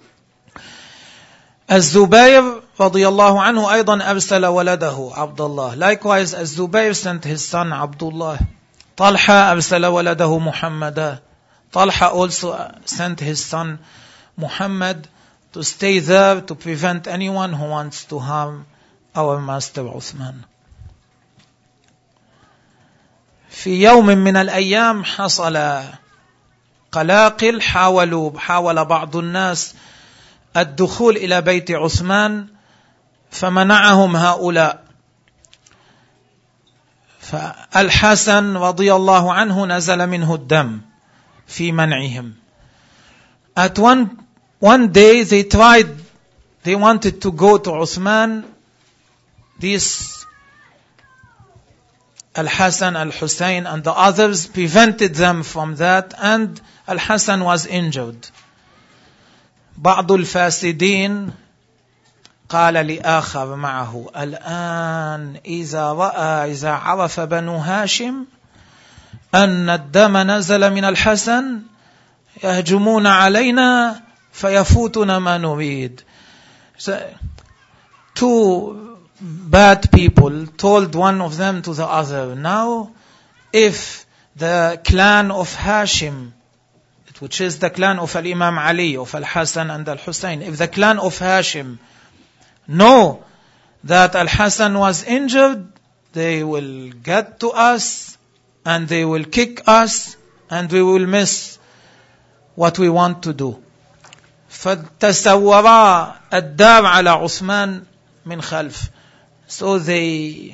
Speaker 1: الزبير رضي الله عنه أيضا أرسل ولده عبد الله. Likewise, الزبير sent his son Abdullah. طلحة أرسل ولده محمد. Talha also sent his son Muhammad to stay there to prevent anyone who wants to harm our master Uthman. في يوم من الأيام حصل قلاقل. حاول بعض الناس الدخول إلى بيت عثمان فمنعهم هؤلاء. فالحسن رضي الله عنه نزل منه الدم في منعهم. At one day they wanted to go to Uthman. These Al-Hasan, Al-Hussein and the others prevented them from that, and Al-Hasan was injured. بعض الفاسدين قال لآخر معه الآن إذا عرف بنو هاشم أن الدم نزل من الحسن يهجمون علينا فيفوتنا ما نريد. Two bad people told one of them to the other, now if the clan of Hashim, which is the clan of Imam Ali, of Al-Hasan and Al-Hussein, if the clan of Hashim know that Al-Hasan was injured, they will get to us and they will kick us and we will miss what we want to do. فَتَسَوَّرَا الدَّارَ عَلَى عُثْمَانٍ مِنْ خَلْفٍ. So they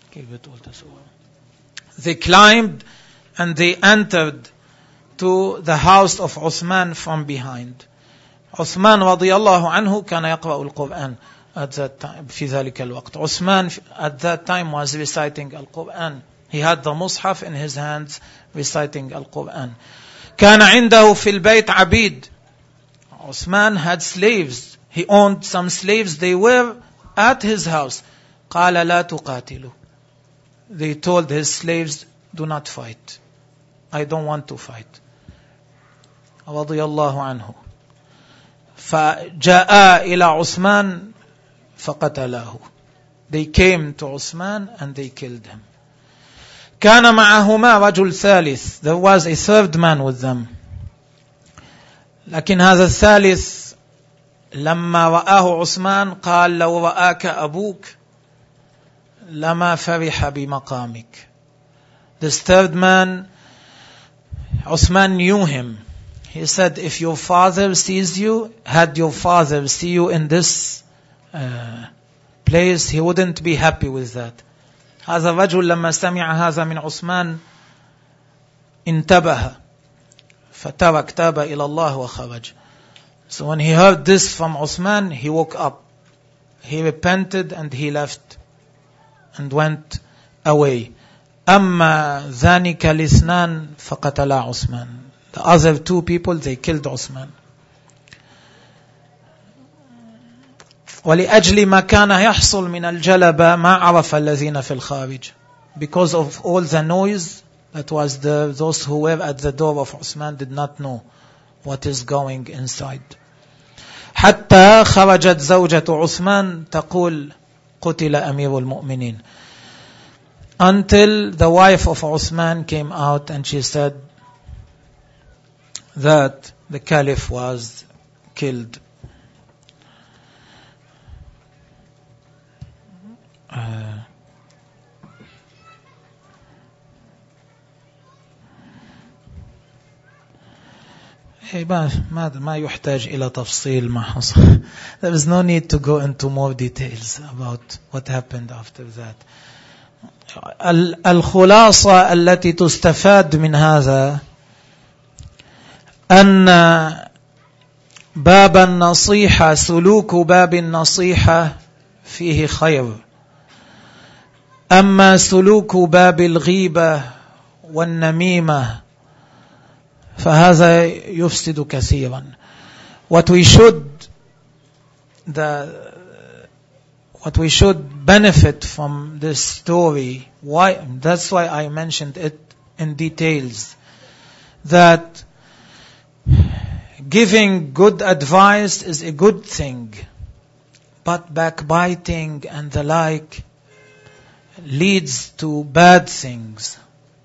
Speaker 1: climbed and they entered to the house of Uthman from behind. Uthman radiyallahu anhu كان يقرأ القرآن at that time. في ذلك الوقت Uthman at that time was reciting Al-Quran. He had the Mus'haf in his hands reciting Al-Quran. كان عنده في البيت عبيد. Uthman had slaves. He owned some slaves. They were at his house. قال لا تقاتلوا. They told his slaves, do not fight. I don't want to fight. رضي الله عنه. فجاء إلى عثمان فقتلاه. They came to Uthman and they killed him. كان معهما رجل ثالث. There was a third man with them. لكن هذا الثالث لما رآه عثمان قال لو رآك أبوك لما فرح بمقامك. This third man, Uthman knew him. He said, if your father sees you, had your father see you in this place, he wouldn't be happy with that. هذا الرجل لما سمع هذا من عثمان انتبه فترك تاب إلى الله وخرج. So when he heard this from Uthman, he woke up. He repented and he left and went away. أما ذلك الاثنان فقتلا عثمان. The other two people, they killed Uthman. ولأجل ما كان يحصل من الجلبة ما عرف الذين في الخارج. Because of all the noise that was there, those who were at the door of Uthman did not know what is going inside. حتى خرجت زوجة عثمان تقول قتل أمير المؤمنين. Until the wife of Uthman came out and she said that the caliph was killed. ما يحتاج إلى تفصيل ما حصل. There is no need to go into more details about what happened after that. الخلاصة التي تستفاد من هذا أن باب النصيحة سلوك باب النصيحة فيه خير. أما سلوك باب الغيبة والنميمة فهذا يفسد كثيرا. What we should benefit from this story, that's why I mentioned it in details, that giving good advice is a good thing, but backbiting and the like leads to bad things.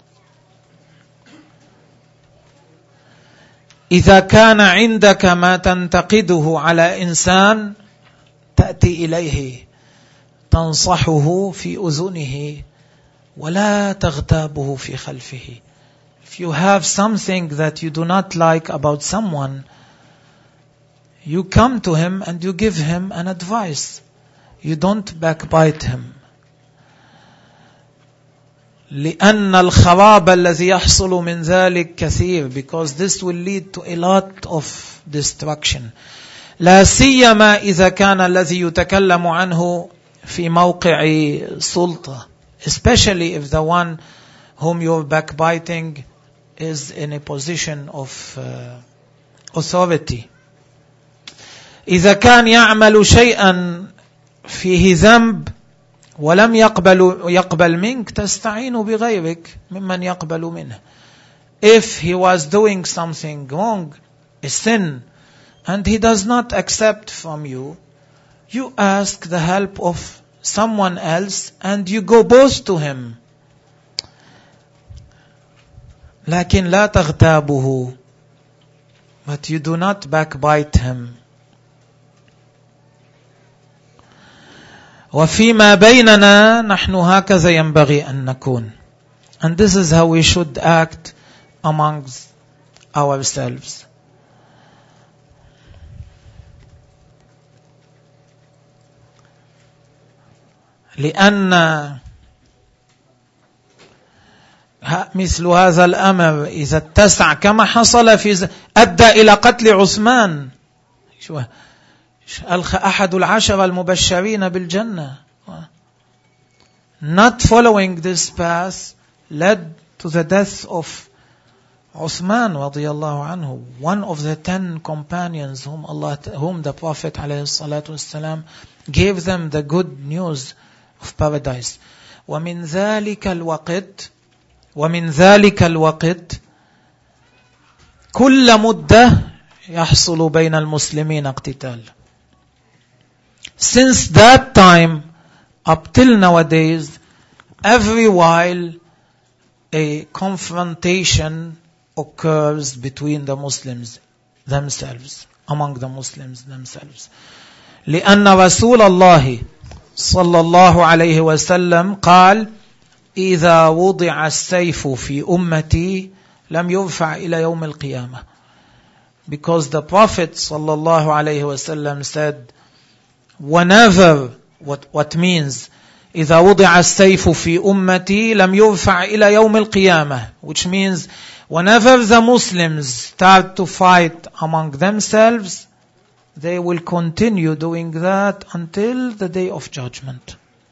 Speaker 1: إذا كان عندك ما تنتقده على إنسان تأتي إليه تنصحه في أذنه ولا تغتابه في خلفه. If you have something that you do not like about someone, you come to him and you give him an advice. You don't backbite him. لأن الخراب الذي يحصل من ذلك كثير, because this will lead to a lot of destruction. لا سيما إذا كان الذي يتكلم عنه في موقع سلطة, especially if the one whom you're backbiting is in a position of authority. إذا كان يعمل شيئا فيه ذنب ولم يقبل منك تستعين بغيرك ممن يقبل منه. If he was doing something wrong, a sin, and he does not accept from you, you ask the help of someone else and you go both to him. لكن لا تغتابه, but you do not backbite him. وفيما بيننا نحن هكذا ينبغي أن نكون. And this is how we should act amongst ourselves. لأن مثل هذا الأمر إذا اتسع كما حصل أدى إلى قتل عثمان. أحد العشرة المبشرين بالجنة. Not following this path led to the death of Uthman radiyallahu anhu, one of the 10 companions whom the Prophet ﷺ gave them the good news of paradise. ومن ذلك الوقت كل مدة يحصل بين المسلمين اقتتال. Since that time up till nowadays, every while a confrontation occurs between the Muslims. themselves, among the Muslims themselves. لأن رسول الله صلى الله عليه وسلم قال إذا وضع السيف في أمتي لم يرفع إلى يوم القيامة. Because the Prophet صلى الله عليه وسلم said, whenever, what means إذا وضع السيف في أمتي لم يرفع إلى يوم القيامة, which means whenever the Muslims start to fight among themselves, they will continue doing that until the day of judgment.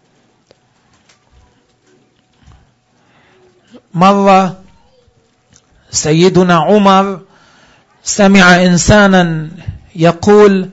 Speaker 1: مرة سيدنا عمر سمع إنسانا يقول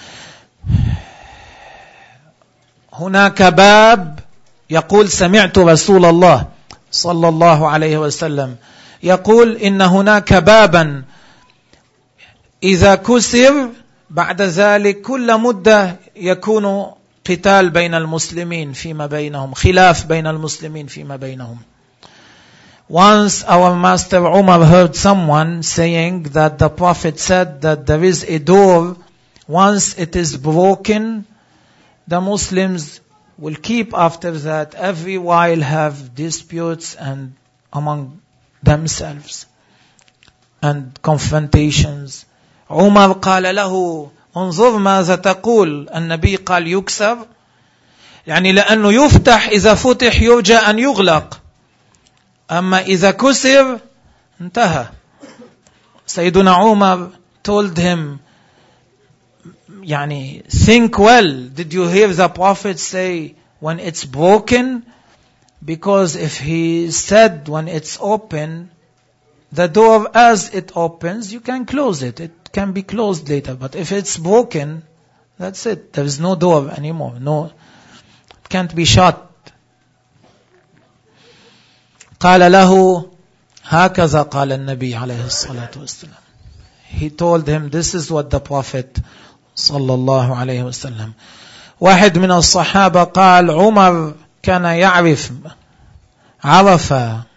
Speaker 1: هناك باب, يقول سمعت رسول الله صلى الله عليه وسلم يقول إن هناك بابا إذا كسر بعد ذلك كل مدة يكون قتال بين المسلمين فيما بينهم, خلاف بين المسلمين فيما بينهم. Once our master Umar heard someone saying that the Prophet said that there is a door, once it is broken, the Muslims will keep after that every while have disputes and among themselves and confrontations. عمر قال له انظر ماذا تقول, النبي قال يكسر, يعني لأنه يفتح, إذا فتح يرجى أن يغلق, أما إذا كسر انتهى. سيدنا عمر told him, يعني think well, did you hear the Prophet say when it's broken? Because if he said when it's open, the door as it opens, you can close it. It can be closed later. But if it's broken, that's it. There is no door anymore. No, it can't be shut. قال له هكذا قال النبي عليه الصلاة والسلام. He told him, this is what the Prophet صلى الله عليه وسلم. واحد من الصحابة قال عمر كان عرف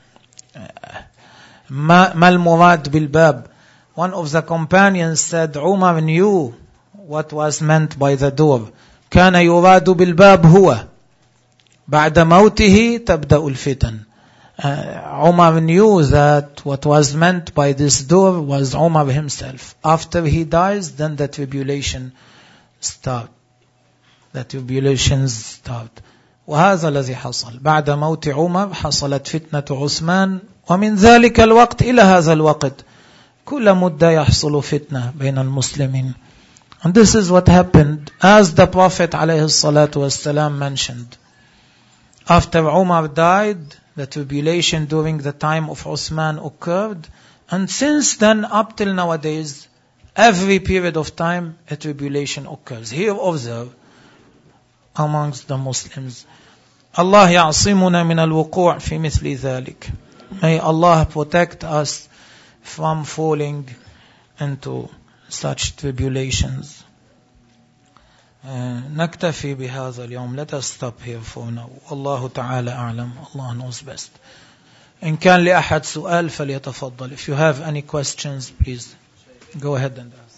Speaker 1: ما المراد بالباب. One of the companions said Umar knew what was meant by the door. كان يراد بالباب هو بعد موته تبدأ الفتن. Umar knew that what was meant by this door was Umar himself. After he dies, then the tribulation start. The tribulations start. وهذا الذي حصل. بعد موت عمر حصلت فتنة عثمان, ومن ذلك الوقت إلى هذا الوقت كل مدة يحصل فتنة بين المسلمين. And this is what happened, as the Prophet عليه الصلاة والسلام mentioned. After Umar died, the tribulation during the time of Uthman occurred, and since then up till nowadays, every period of time a tribulation occurs. Here observe amongst the Muslims. Allah يعصمنا من الوقوع في مثل ذلك. May Allah protect us from falling into such tribulations. نكتفي بهذا اليوم. Let us stop here for now. والله تعالى أعلم. Allah knows best. إن كان لأحد سؤال فليتفضل. If you have any questions, please go ahead and ask.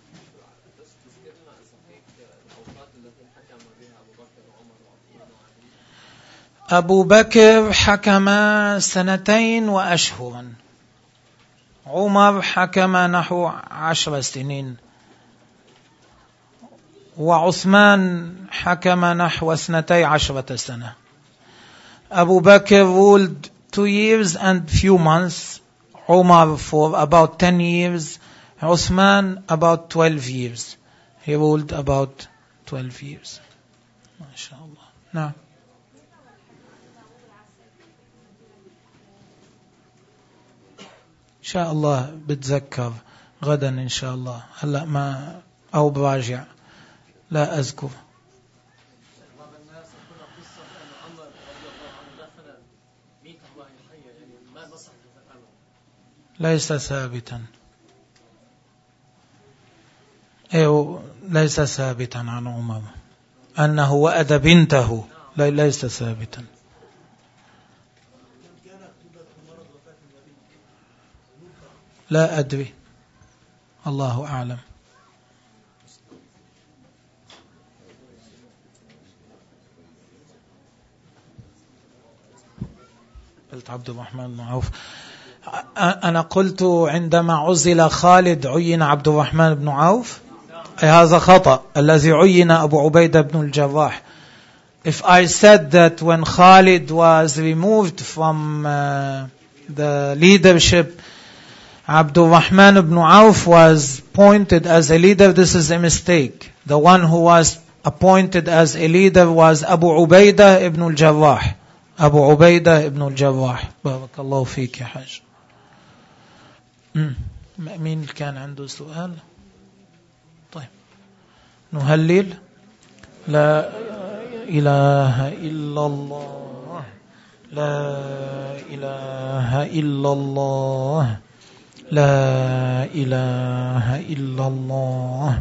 Speaker 1: أبو بكر حكم 2 وأشهرا. عمر حكم نحو 10 سنين. وعثمان حكم نحو 12 سنة. Abu Bakr ruled 2 years and few months. Umar for about 10 years. Uthman about 12 years. He ruled about 12 years. MashaAllah. Now. إن شاء الله بتذكر غدا إن شاء الله. هلأ ما أو براجع لا أذكر. ليس ثابتا. ليس ثابتا عن عمر أنه وأد بنته. ليس ثابتا. لا أدري. الله أعلم. قلت عبد الرحمن بن عوف. أنا قلت عندما عزل خالد عين عبد الرحمن بن عوف، هذا خطأ. الذي عين أبو عبيدة بن الجراح. If I said that when Khalid was removed from the leadership, Abdul Rahman ibn Auf was appointed as a leader, this is a mistake. The one who was appointed as a leader was Abu Ubaidah ibn al-Jarrah. Abu Ubaidah ibn al-Jarrah. Barakallahu feek ya Hajj. مين كان عنده سؤال؟ طيب نهلل. لا إله إلا الله، لا إله إلا الله، لا إله إلا الله.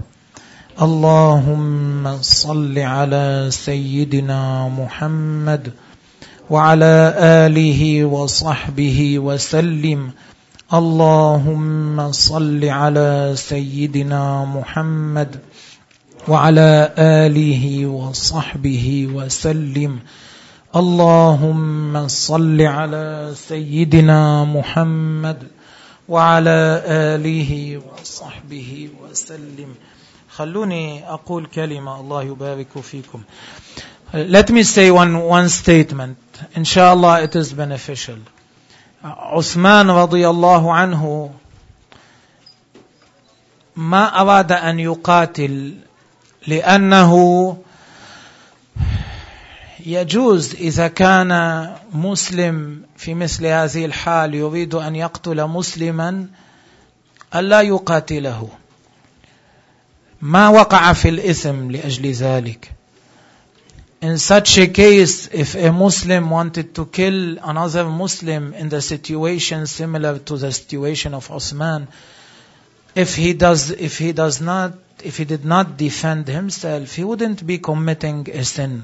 Speaker 1: اللهم صل على سيدنا محمد وعلى آله وصحبه وسلم. اللهم صل على سيدنا محمد وعلى آله وصحبه وسلم. اللهم صل على سيدنا محمد وعلى آله وصحبه وسلم. خلوني أقول كلمة. الله يبارك فيكم. Let me say one statement. Inshallah it is beneficial. عثمان رضي الله عنه ما أراد أن يقاتل، لأنه يجوز إذا كان مسلم في مثل هذه الحال يريد أن يقتل مسلما ألا يقاتله، ما وقع في الإثم لأجل ذلك. In such a case, if a Muslim wanted to kill another Muslim in the situation similar to the situation of Uthman, if he did not defend himself, he wouldn't be committing a sin.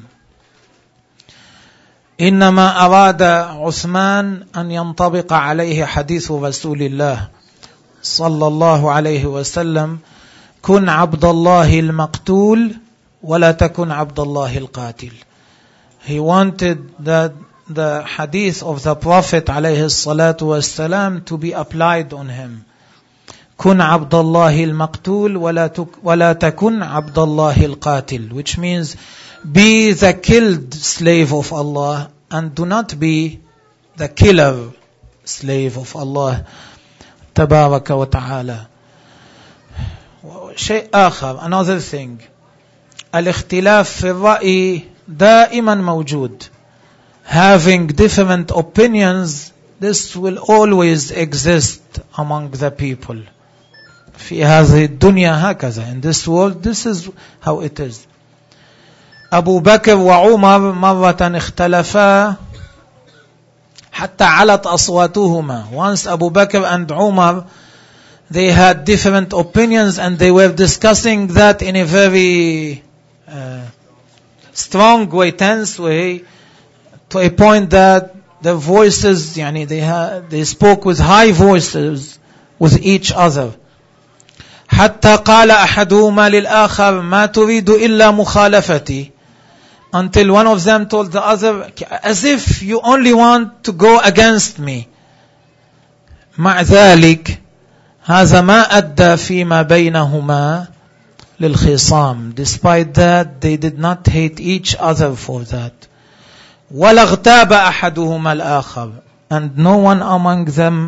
Speaker 1: إنما أراد عثمان أن ينطبق عليه حديث رسول الله صلى الله عليه وسلم: كن عبد الله المقتول ولا تكن عبد الله القاتل. He wanted that the hadith of the Prophet عليه الصلاة والسلام to be applied on him. كن عبد الله المقتول ولا تكن عبد الله القاتل, which means be the killed slave of Allah and do not be the killer slave of Allah تبارك وتعالى. شيء آخر, another thing, الاختلاف في الرأي دائما موجود. Having different opinions, this will always exist among the people. في هذه الدنيا هكذا. In this world, this is how it is. أبو بكر وعمر مرة اختلفا حتى علت أصواتهما. Once Abu Bakr and Umar, they had different opinions and they were discussing that in a very strong way, tense way, to a point that the voices, they spoke with high voices with each other. حتى قال أحدهما للآخر ما تريد إلا مخالفتي, until one of them told the other, as if you only want to go against me. مع ذلك هذا ما أدى فيما بينهما للخصام. Despite that, they did not hate each other for that. ولا اغتاب أحدهما الآخر, and no one among them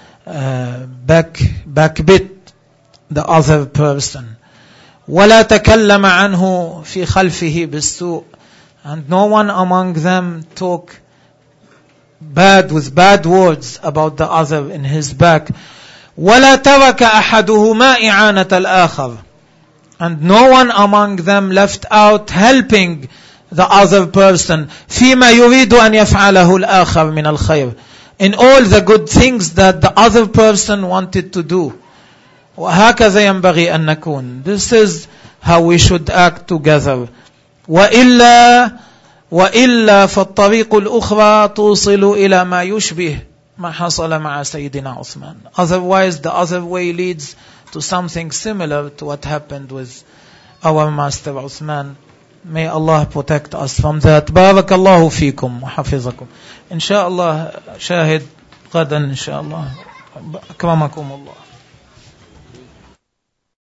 Speaker 1: backbit the other person. ولا تكلم عنه في خلفه بالسوء, and no one among them talk with bad words about the other in his back. ولا ترك أحدهما إعانة الآخر, and no one among them left out helping the other person فيما يريد أن يفعله الآخر من الخير, in all the good things that the other person wanted to do. وهكذا ينبغي أن نكون. This is how we should act together. وإلا فالطريق الأخرى توصل إلى ما يشبه ما حصل مع سيدنا عثمان. Otherwise, the other way leads to something similar to what happened with our Master Uthman. May Allah protect us from that. بارك الله فيكم وحفظكم. إن شاء الله شاهد غدا إن شاء الله. أكرمكم الله.